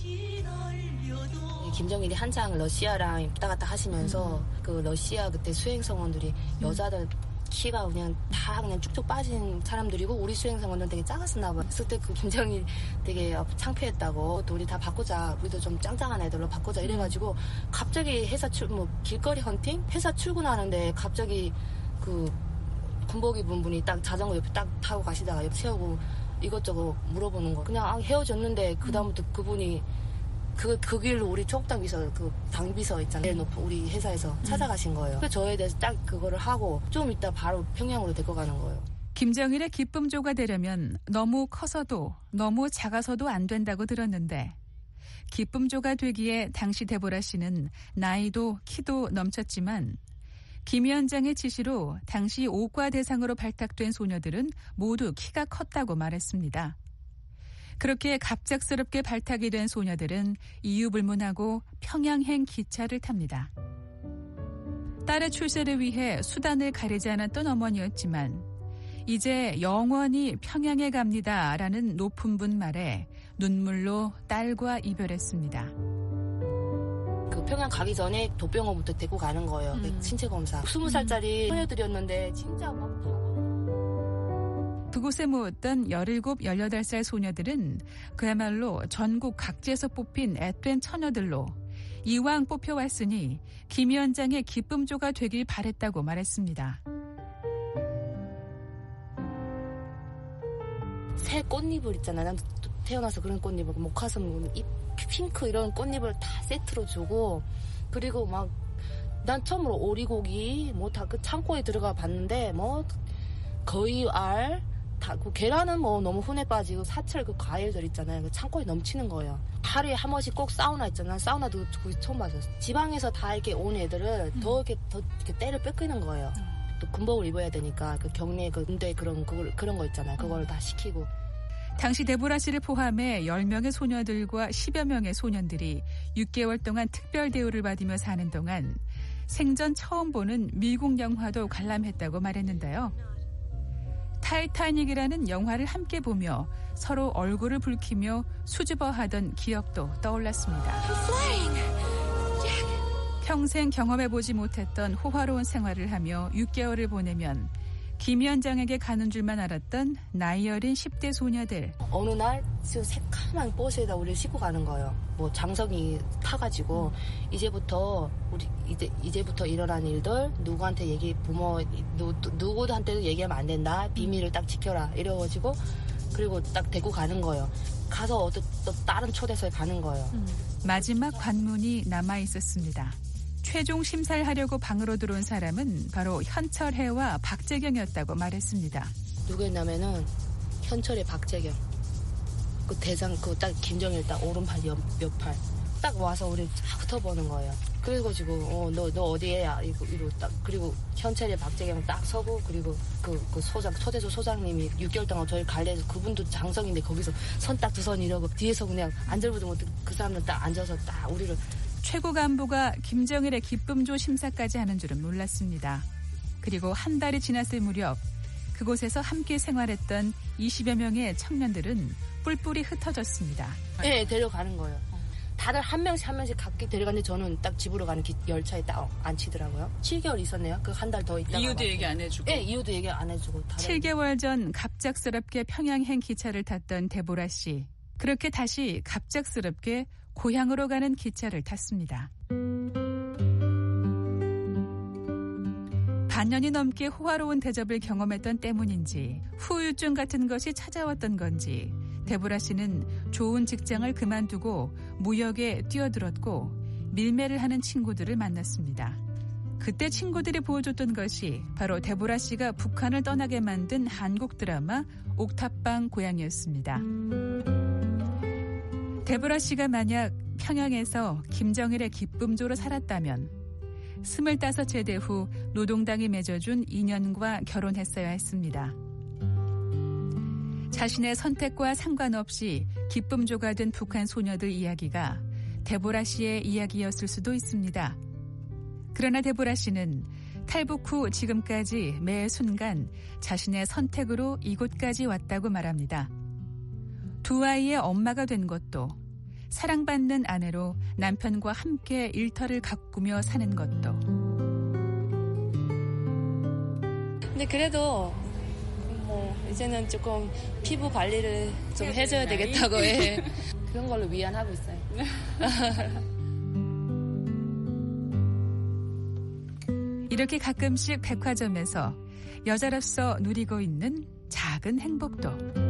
김정일이 한창 러시아랑 왔다 갔다 하시면서 음. 그 러시아 그때 수행성원들이 음. 여자들 키가 그냥 다 그냥 쭉쭉 빠진 사람들이고 우리 수행성원들은 되게 작았었나 봐. 그때 그 김정일 되게 창피했다고 또 우리 다 바꾸자. 우리도 좀 짱짱한 애들로 바꾸자 이래가지고 갑자기 회사 출, 뭐 길거리 헌팅? 회사 출근하는데 갑자기 그 군복 입은 분이 딱 자전거 옆에 딱 타고 가시다가 옆 세우고 이것저것 물어보는 거. 그냥 아, 헤어졌는데 그다음부터 그분이 그, 그 길로 우리 초국당 비서, 그 당비서 있잖아요. 제일 높은 우리 회사에서 찾아가신 거예요. 그래서 저에 대해서 딱 그거를 하고 좀 이따 바로 평양으로 데리고 가는 거예요. 김정일의 기쁨조가 되려면 너무 커서도 너무 작아서도 안 된다고 들었는데 기쁨조가 되기에 당시 데보라 씨는 나이도 키도 넘쳤지만 김 위원장의 지시로 당시 오과 대상으로 발탁된 소녀들은 모두 키가 컸다고 말했습니다. 그렇게 갑작스럽게 발탁이 된 소녀들은 이유불문하고 평양행 기차를 탑니다. 딸의 출세를 위해 수단을 가리지 않았던 어머니였지만 이제 영원히 평양에 갑니다라는 높은 분 말에 눈물로 딸과 이별했습니다. 그 평양 가기 전에 도병원부터 데리고 가는 거예요. 음. 신체 검사. 스무 살짜리 소녀들이었는데 진짜 막 다. 그곳에 모였던 열일곱, 열여덟 살 소녀들은 그야말로 전국 각지에서 뽑힌 앳된 처녀들로 이왕 뽑혀왔으니 김 위원장의 기쁨조가 되길 바랬다고 말했습니다. 새 꽃잎을 있잖아. 난 태어나서 그런 꽃잎을 목화섬, 잎, 핑크 이런 꽃잎을 다 세트로 주고 그리고 막 난 처음으로 오리고기 뭐 다 그 창고에 들어가 봤는데 뭐 거의 알 다, 그 계란은 뭐 너무 흔해 빠지고 사철 그 과일들 있잖아요. 그 창고에 넘치는 거예요. 하루에 한 번씩 꼭 사우나 있잖아요. 사우나도 거기 처음 봤어요. 지방에서 다 이렇게 온 애들을 음. 더 이렇게 더 이렇게 때를 뺏기는 거예요. 음. 또 군복을 입어야 되니까 그 경례 그 군대 그런 그걸 그런 거 있잖아요. 그걸 음. 다 시키고. 당시 데보라 씨를 포함해 열 명의 소녀들과 십여 명의 소년들이 육 개월 동안 특별 대우를 받으며 사는 동안 생전 처음 보는 미국 영화도 관람했다고 말했는데요. 타이타닉이라는 영화를 함께 보며 서로 얼굴을 붉히며 수줍어하던 기억도 떠올랐습니다. 평생 경험해보지 못했던 호화로운 생활을 하며 육 개월을 보내면 김 위원장에게 가는 줄만 알았던 나이 어린 십 대 소녀들. 어느 날 새카만 버스에다 우리를 싣고 가는 거예요. 뭐 장성이 타가지고 음. 이제부터 우리 이제 이제부터 일어난 일들 누구한테 얘기 부모 누, 누구한테도 얘기하면 안 된다. 비밀을 딱 지켜라. 이래가지고 그리고 딱 데리고 가는 거예요. 가서 또, 또 다른 초대소에 가는 거예요. 음. 마지막 관문이 남아 있었습니다. 최종 심사를 하려고 방으로 들어온 사람은 바로 현철해와 박재경이었다고 말했습니다. 누구였냐면은 현철의 박재경. 그 대장 그 딱 김정일 딱 오른팔 옆, 옆팔 딱 와서 우리 쫙 흩어보는 거예요. 그래가지고 어 너 너 어디에야 이거 이러 딱 그리고 현철의 박재경 딱 서고 그리고 그, 그 소장 초대소 소장님이 육 개월 동안 저희 관리해서 그분도 장성인데 거기서 선 딱 두 선 이러고 뒤에서 그냥 안절부도 못해 그 사람들 딱 앉아서 딱 우리를. 최고 간부가 김정일의 기쁨조 심사까지 하는 줄은 몰랐습니다. 그리고 한 달이 지났을 무렵 그곳에서 함께 생활했던 이십여 명의 청년들은 뿔뿔이 흩어졌습니다. 네, 데려가는 거예요. 다들 한 명씩 한 명씩 각기 데려갔는데 저는 딱 집으로 가는 기, 열차에 딱 앉히더라고요. 칠 개월 있었네요. 그 한 달 더 있다가. 이유도 얘기 안 해주고. 네, 이유도 얘기 안 해주고. 다른... 칠 개월 전 갑작스럽게 평양행 기차를 탔던 데보라 씨. 그렇게 다시 갑작스럽게 고향으로 가는 기차를 탔습니다. 반년이 넘게 호화로운 대접을 경험했던 때문인지 후유증 같은 것이 찾아왔던 건지 데보라 씨는 좋은 직장을 그만두고 무역에 뛰어들었고 밀매를 하는 친구들을 만났습니다. 그때 친구들이 보여줬던 것이 바로 데보라 씨가 북한을 떠나게 만든 한국 드라마 옥탑방 고양이였습니다. 데보라 씨가 만약 평양에서 김정일의 기쁨조로 살았다면 스물다섯 제대 후 노동당이 맺어준 인연과 결혼했어야 했습니다. 자신의 선택과 상관없이 기쁨조가 된 북한 소녀들 이야기가 데보라 씨의 이야기였을 수도 있습니다. 그러나 데보라 씨는 탈북 후 지금까지 매 순간 자신의 선택으로 이곳까지 왔다고 말합니다. 두 아이의 엄마가 된 것도, 사랑받는 아내로 남편과 함께 일터를 가꾸며 사는 것도. 근데 그래도 뭐 이제는 조금 피부 관리를 좀 해줘야 되겠다고 해. 그런 걸로 위안하고 있어요. 이렇게 가끔씩 백화점에서 여자로서 누리고 있는 작은 행복도.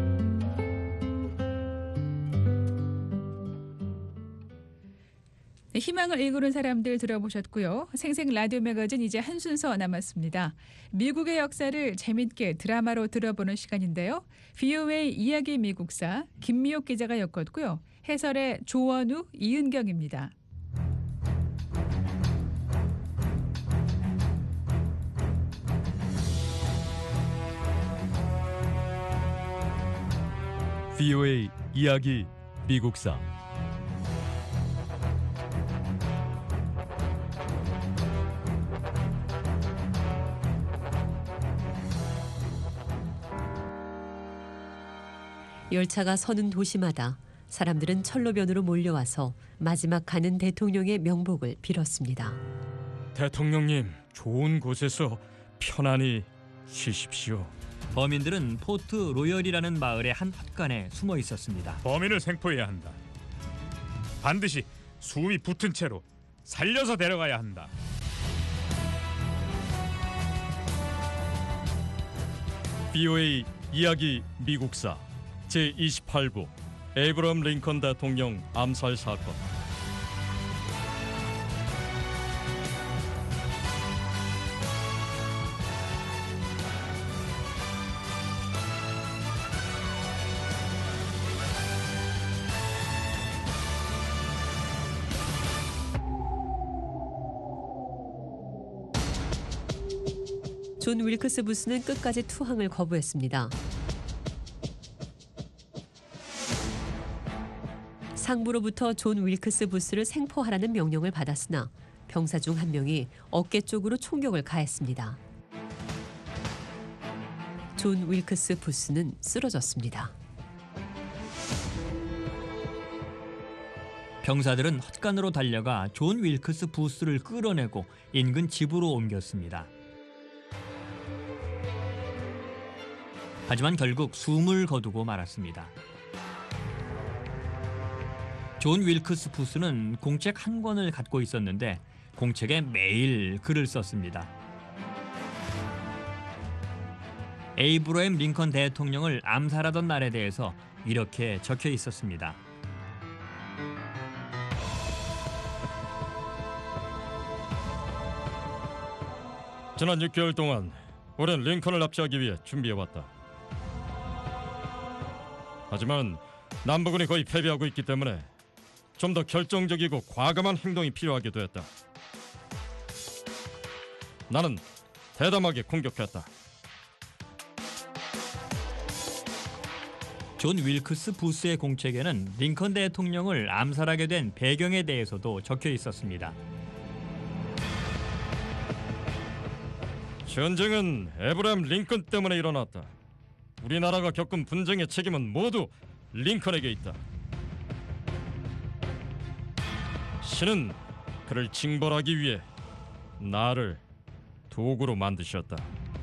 네, 희망을 일구는 사람들 들어보셨고요. 생생 라디오 매거진 이제 한 순서 남았습니다. 미국의 역사를 재밌게 드라마로 들어보는 시간인데요. 브이오에이 이야기 미국사 김미옥 기자가 엮었고요. 해설의 조원우, 이은경입니다. 브이오에이 이야기 미국사 열차가 서는 도시마다 사람들은 철로변으로 몰려와서 마지막 가는 대통령의 명복을 빌었습니다. 대통령님, 좋은 곳에서 편안히 쉬십시오. 범인들은 포트 로열이라는 마을의 한 헛간에 숨어 있었습니다. 범인을 생포해야 한다. 반드시 숨이 붙은 채로 살려서 데려가야 한다. 브이오에이 이야기 미국사 제이십팔 부 에이브러함 링컨 대통령 암살 사건. 존 윌크스 부스는 끝까지 투항을 거부했습니다. 상부로부터 존 윌크스 부스를 생포하라는 명령을 받았으나 병사 중 한 명이 어깨 쪽으로 총격을 가했습니다. 존 윌크스 부스는 쓰러졌습니다. 병사들은 헛간으로 달려가 존 윌크스 부스를 끌어내고 인근 집으로 옮겼습니다. 하지만 결국 숨을 거두고 말았습니다. 존 윌크스 부스는 공책 한 권을 갖고 있었는데 공책에 매일 글을 썼습니다. 에이브러햄 링컨 대통령을 암살하던 날에 대해서 이렇게 적혀 있었습니다. 지난 육 개월 동안 우리는 링컨을 납치하기 위해 준비해왔다. 하지만 남부군이 거의 패배하고 있기 때문에 좀 더 결정적이고 과감한 행동이 필요하게 되었다. 나는 대담하게 공격했다. 존 윌크스 부스의 공책에는 링컨 대통령을 암살하게 된 배경에 대해서도 적혀 있었습니다. 전쟁은 에브라함 링컨 때문에 일어났다. 우리나라가 겪은 분쟁의 책임은 모두 링컨에게 있다. 신은 그를 징벌하기 위해 나를 도구로 만드셨다.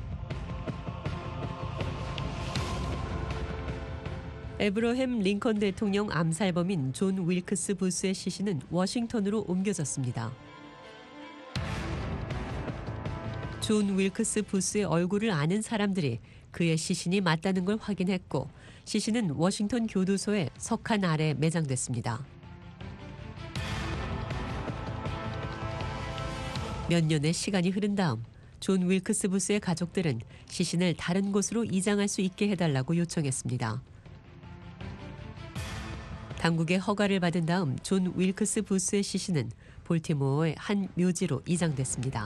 에브러햄 링컨 대통령 암살범인 존 윌크스 부스의 시신은 워싱턴으로 옮겨졌습니다. 존 윌크스 부스의 얼굴을 아는 사람들이 그의 시신이 맞다는 걸 확인했고 시신은 워싱턴 교도소의 석칸 아래 매장됐습니다. 몇 년의 시간이 흐른 다음 존 윌크스 부스의 가족들은 시신을 다른 곳으로 이장할 수 있게 해달라고 요청했습니다. 당국의 허가를 받은 다음 존 윌크스 부스의 시신은 볼티모어의 한 묘지로 이장됐습니다.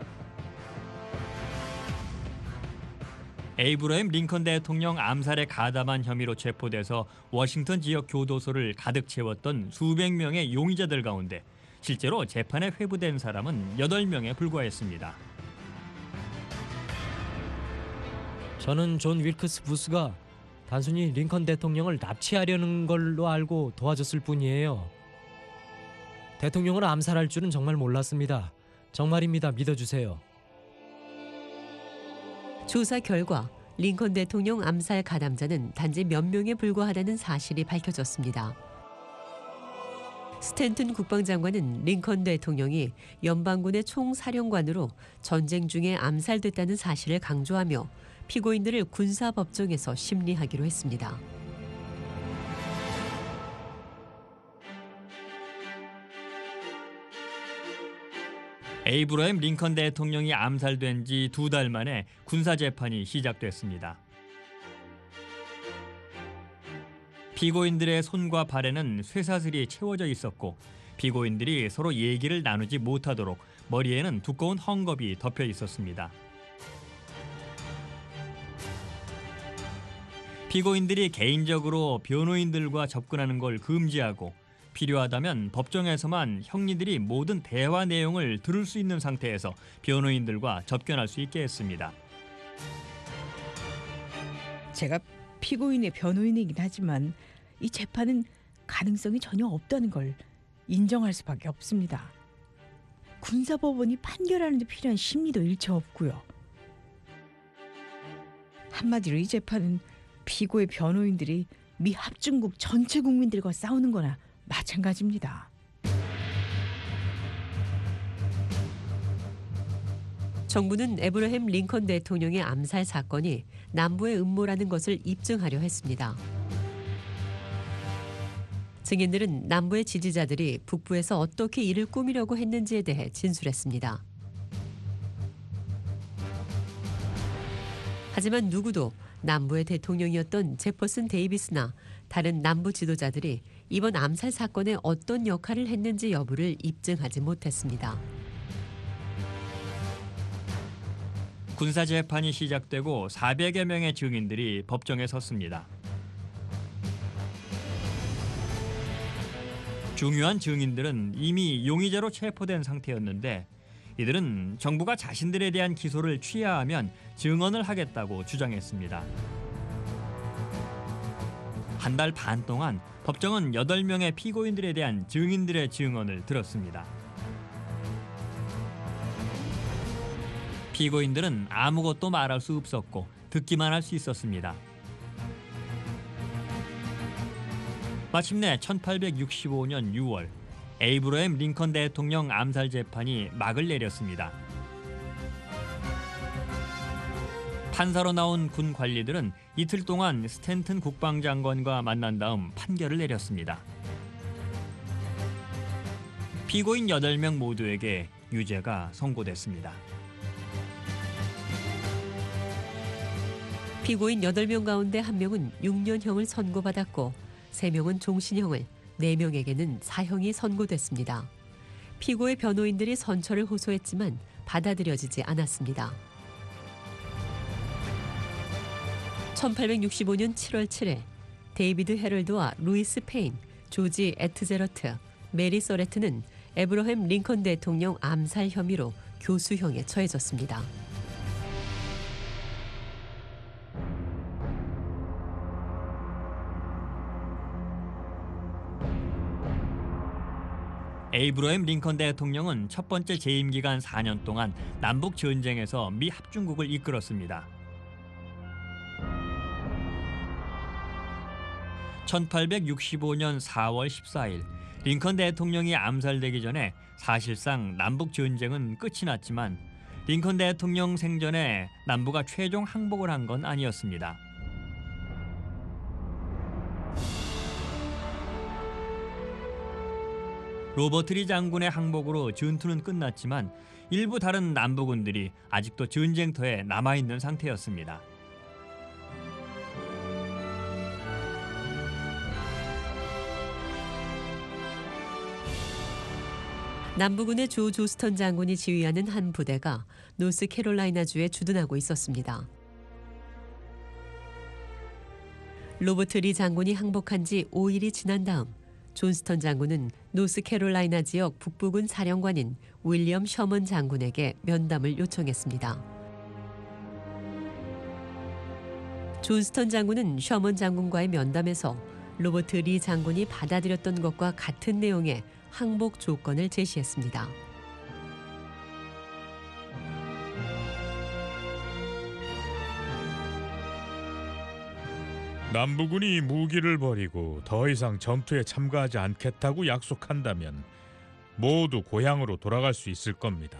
에이브러임 링컨 대통령 암살에 가담한 혐의로 체포돼서 워싱턴 지역 교도소를 가득 채웠던 수백 명의 용의자들 가운데 실제로 재판에 회부된 사람은 여덟 명에 불과했습니다. 저는 존 윌크스 부스가 단순히 링컨 대통령을 납치하려는 걸로 알고 도와줬을 뿐이에요. 대통령을 암살할 줄은 정말 몰랐습니다. 정말입니다. 믿어주세요. 조사 결과 링컨 대통령 암살 가담자는 단지 몇 명에 불과하다는 사실이 밝혀졌습니다. 스탠튼 국방장관은 링컨 대통령이 연방군의 총사령관으로 전쟁 중에 암살됐다는 사실을 강조하며 피고인들을 군사법정에서 심리하기로 했습니다. 에이브러임 링컨 대통령이 암살된 지 두 달 만에 군사재판이 시작됐습니다. 피고인들의 손과 발에는 쇠사슬이 채워져 있었고 피고인들이 서로 얘기를 나누지 못하도록 머리에는 두꺼운 헝겊이 덮여 있었습니다. 피고인들이 개인적으로 변호인들과 접근하는 걸 금지하고 필요하다면 법정에서만 형리들이 모든 대화 내용을 들을 수 있는 상태에서 변호인들과 접견할 수 있게 했습니다. 제가 피고인의 변호인이긴 하지만 이 재판은 가능성이 전혀 없다는 걸 인정할 수밖에 없습니다. 군사법원이 판결하는 데 필요한 심리도 일체 없고요. 한마디로 이 재판은 피고의 변호인들이 미 합중국 전체 국민들과 싸우는 거나 마찬가지입니다. 정부는 에브러햄 링컨 대통령의 암살 사건이 남부의 음모라는 것을 입증하려 했습니다. 증인들은 남부의 지지자들이 북부에서 어떻게 이를 꾸미려고 했는지에 대해 진술했습니다. 하지만 누구도 남부의 대통령이었던 제퍼슨 데이비스나 다른 남부 지도자들이 이번 암살 사건에 어떤 역할을 했는지 여부를 입증하지 못했습니다. 군사재판이 시작되고 사백여 명의 증인들이 법정에 섰습니다. 중요한 증인들은 이미 용의자로 체포된 상태였는데 이들은 정부가 자신들에 대한 기소를 취하하면 증언을 하겠다고 주장했습니다. 한 달 반 동안 법정은 여덟 명의 피고인들에 대한 증인들의 증언을 들었습니다. 피고인들은 아무것도 말할 수 없었고 듣기만 할 수 있었습니다. 마침내 천팔백육십오 년 유월 에이브러햄 링컨 대통령 암살 재판이 막을 내렸습니다. 판사로 나온 군 관리들은 이틀 동안 스탠튼 국방장관과 만난 다음 판결을 내렸습니다. 피고인 여덟 명 모두에게 유죄가 선고됐습니다. 피고인 여덟 명 가운데 한 명은 육 년형을 선고받았고 세 명은 종신형을, 네 명에게는 사형이 선고됐습니다. 피고의 변호인들이 선처를 호소했지만 받아들여지지 않았습니다. 천팔백육십오 년 칠월 칠일 데이비드 헤럴드와 루이스 페인, 조지 에트제러트, 메리 서레트는 에브러햄 링컨 대통령 암살 혐의로 교수형에 처해졌습니다. 에이브러햄 링컨 대통령은 첫 번째 재임 기간 사 년 동안 남북 전쟁에서 미 합중국을 이끌었습니다. 천팔백육십오 년 사월 십사일 링컨 대통령이 암살되기 전에 사실상 남북 전쟁은 끝이 났지만 링컨 대통령 생전에 남부가 최종 항복을 한 건 아니었습니다. 로버트 리 장군의 항복으로 전투는 끝났지만 일부 다른 남부군들이 아직도 전쟁터에 남아있는 상태였습니다. 남부군의 조 조스턴 장군이 지휘하는 한 부대가 노스캐롤라이나주에 주둔하고 있었습니다. 로버트 리 장군이 항복한 지 오 일이 지난 다음 존스턴 장군은 노스캐롤라이나 지역 북부군 사령관인 윌리엄 셔먼 장군에게 면담을 요청했습니다. 존스턴 장군은 셔먼 장군과의 면담에서 로버트 리 장군이 받아들였던 것과 같은 내용의 항복 조건을 제시했습니다. 남부군이 무기를 버리고 더 이상 전투에 참가하지 않겠다고 약속한다면 모두 고향으로 돌아갈 수 있을 겁니다.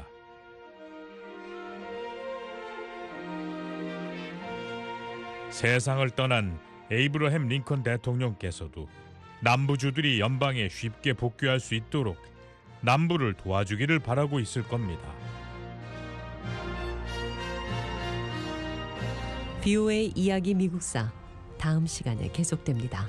세상을 떠난 에이브러햄 링컨 대통령께서도 남부주들이 연방에 쉽게 복귀할 수 있도록 남부를 도와주기를 바라고 있을 겁니다. 비오에이 이야기 미국사 다음 시간에 계속됩니다.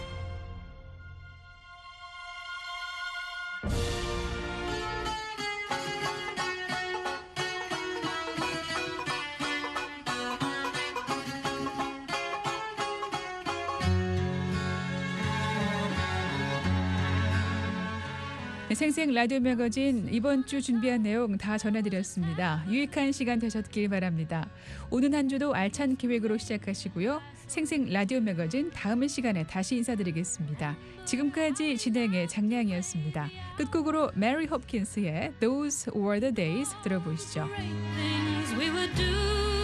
생생 라디오 매거진 이번 주 준비한 내용 다 전해드렸습니다. 유익한 시간 되셨길 바랍니다. 오는 한 주도 알찬 계획으로 시작하시고요. 생생 라디오 매거진 다음 시간에 다시 인사드리겠습니다. 지금까지 진행의 장량이었습니다. 끝곡으로 메리 홉킨스의 Those Were the Days 들어보시죠. Things we would do.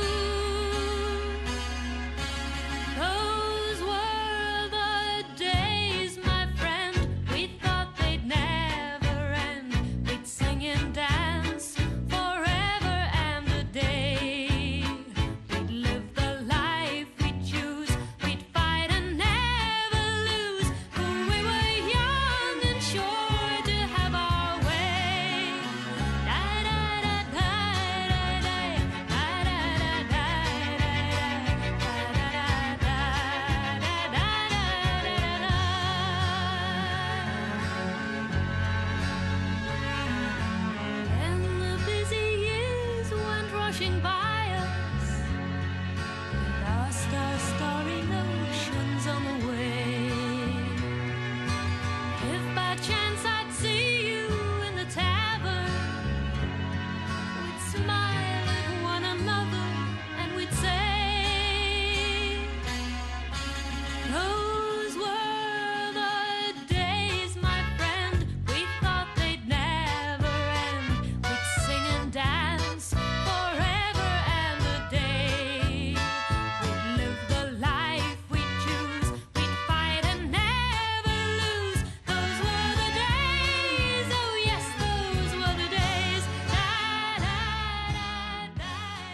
Those were the days, my friend. We thought they'd never end. We'd sing and dance forever and a day. We'd live the life we'd choose. We'd fight and never lose. For we were young and sure to have our way. Da da da da da da da da da. And the busy years went rushing by us with our star-starry notions on the way. If by chance I'd see you in the tavern, we'd smile at one another and we'd say, those were the days, my friend. We thought they'd never end. We'd sing and dance forever and a day. We'd live the life we'd choose. We'd fight and never lose. Those were the days. Oh yes, those were the days. Da da da da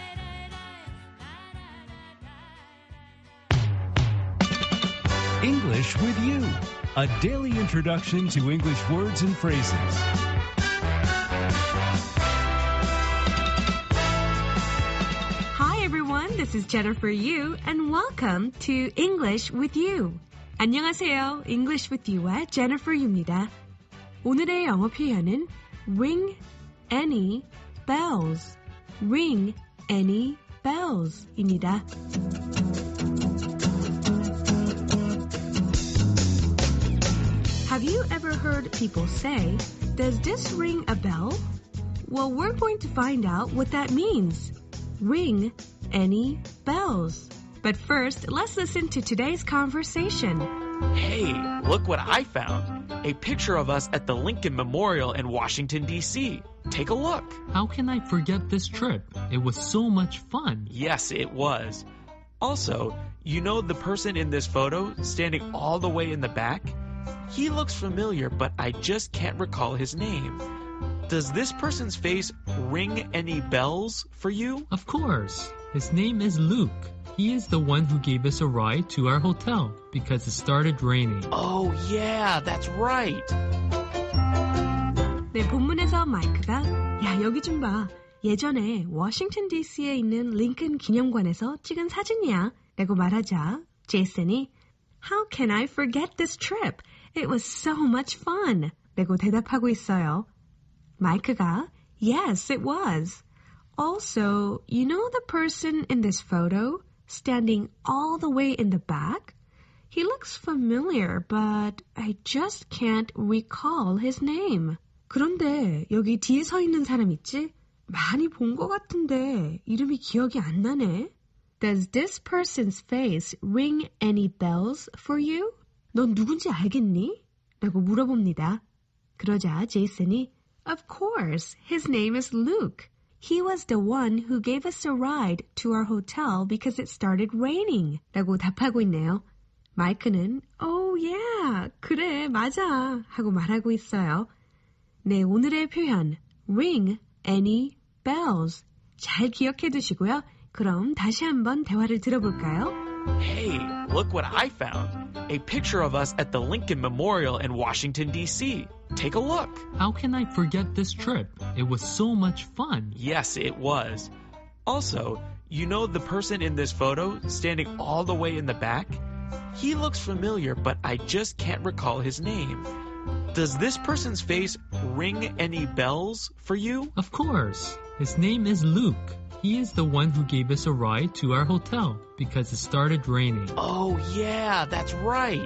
English with You, a daily introduction to English words and phrases. Hi everyone, this is Jennifer Yu and welcome to English with You. 안녕하세요. English with You와 Jennifer Yu입니다. 오늘의 영어 표현은 ring any bells. ring any bells입니다. Have you ever heard people say, does this ring a bell? Well, we're going to find out what that means. Ring any bells. But first, let's listen to today's conversation. Hey, look what I found. A picture of us at the Lincoln Memorial in Washington, D C Take a look. How can I forget this trip? It was so much fun. Yes, it was. Also, you know the person in this photo standing all the way in the back? He looks familiar, but I just can't recall his name. Does this person's face ring any bells for you? Of course. His name is Luke. He is the one who gave us a ride to our hotel because it started raining. Oh, yeah, that's right. 네, 본문에서 마이크가 야, 여기 좀 봐. 예전에 워싱턴 디씨에 있는 링컨 기념관에서 찍은 사진이야 라고 말하자 제이슨이 How can I forget this trip? It was so much fun 라고 대답하고 있어요. 마이크가 Yes, it was. Also, you know the person in this photo standing all the way in the back? He looks familiar, but I just can't recall his name. 그런데 여기 뒤에 서 있는 사람 있지? 많이 본 것 같은데 이름이 기억이 안 나네. Does this person's face ring any bells for you? 넌 누군지 알겠니? 라고 물어봅니다. 그러자 제이슨이 Of course, his name is Luke. He was the one who gave us a ride to our hotel because it started raining. 라고 답하고 있네요. 마이크는 Oh yeah, 그래 맞아 하고 말하고 있어요. 네, 오늘의 표현 ring any bells 잘 기억해 두시고요. 그럼 다시 한번 대화를 들어볼까요? Hey, look what I found. A picture of us at the Lincoln Memorial in Washington, D C Take a look. How can I forget this trip? It was so much fun. Yes, it was. Also, you know the person in this photo standing all the way in the back? He looks familiar, but I just can't recall his name. Does this person's face ring any bells for you? Of course. His name is Luke. He is the one who gave us a ride to our hotel because it started raining. Oh, yeah, that's right.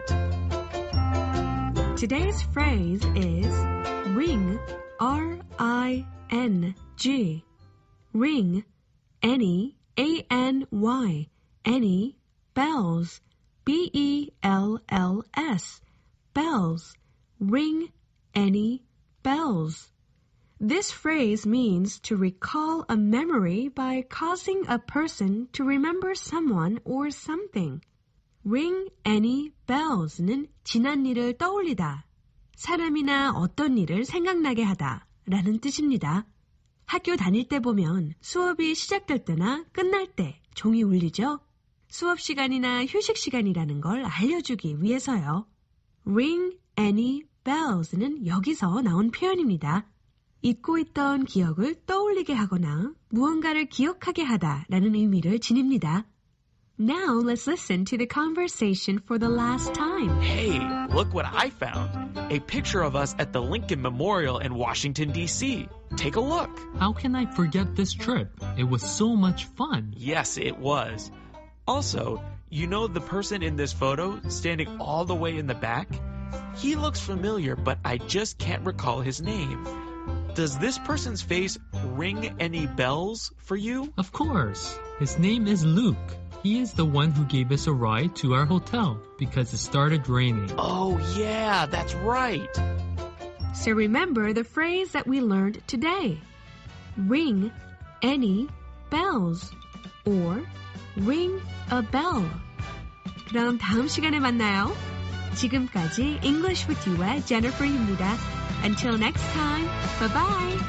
Today's phrase is ring, R I N G. Ring, any, A N Y, any, bells, B E L L S, bells. Ring any bells. This phrase means to recall a memory by causing a person to remember someone or something. Ring any bells는 지난 일을 떠올리다, 사람이나 어떤 일을 생각나게 하다 라는 뜻입니다. 학교 다닐 때 보면 수업이 시작될 때나 끝날 때 종이 울리죠? 수업 시간이나 휴식 시간이라는 걸 알려주기 위해서요. Ring any bells는 여기서 나온 표현입니다. 잊고 있던 기억을 떠올리게 하거나 무언가를 기억하게 하다라는 의미를 지닙니다. Now let's listen to the conversation for the last time. Hey, look what I found. A picture of us at the Lincoln Memorial in Washington, D C Take a look. How can I forget this trip? It was so much fun. Yes, it was. Also, you know the person in this photo standing all the way in the back? He looks familiar, but I just can't recall his name. Does this person's face ring any bells for you? Of course. His name is Luke. He is the one who gave us a ride to our hotel because it started raining. Oh, yeah, that's right. So remember the phrase that we learned today. Ring any bells or ring a bell. 그럼 다음 시간에 만나요. 지금까지 English with You의 Jennifer입니다. Until next time, bye-bye.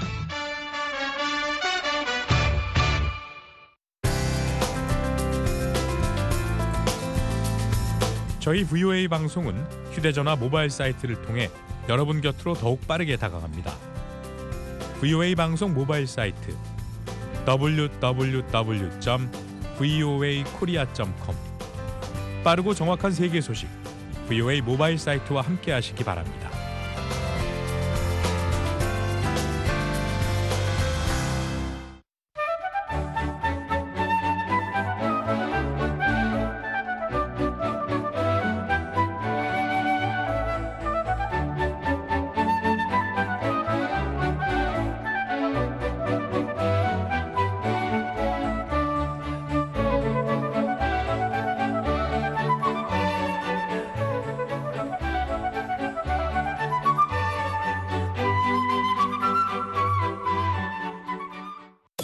저희 브이오에이 방송은 휴대전화 모바일 사이트를 통해 여러분 곁으로 더욱 빠르게 다가갑니다. 브이오에이 방송 모바일 사이트 더블유 더블유 더블유 점 브이오에이 코리아 점 컴 빠르고 정확한 세계 소식 브이오에이 모바일 사이트와 함께 하시기 바랍니다.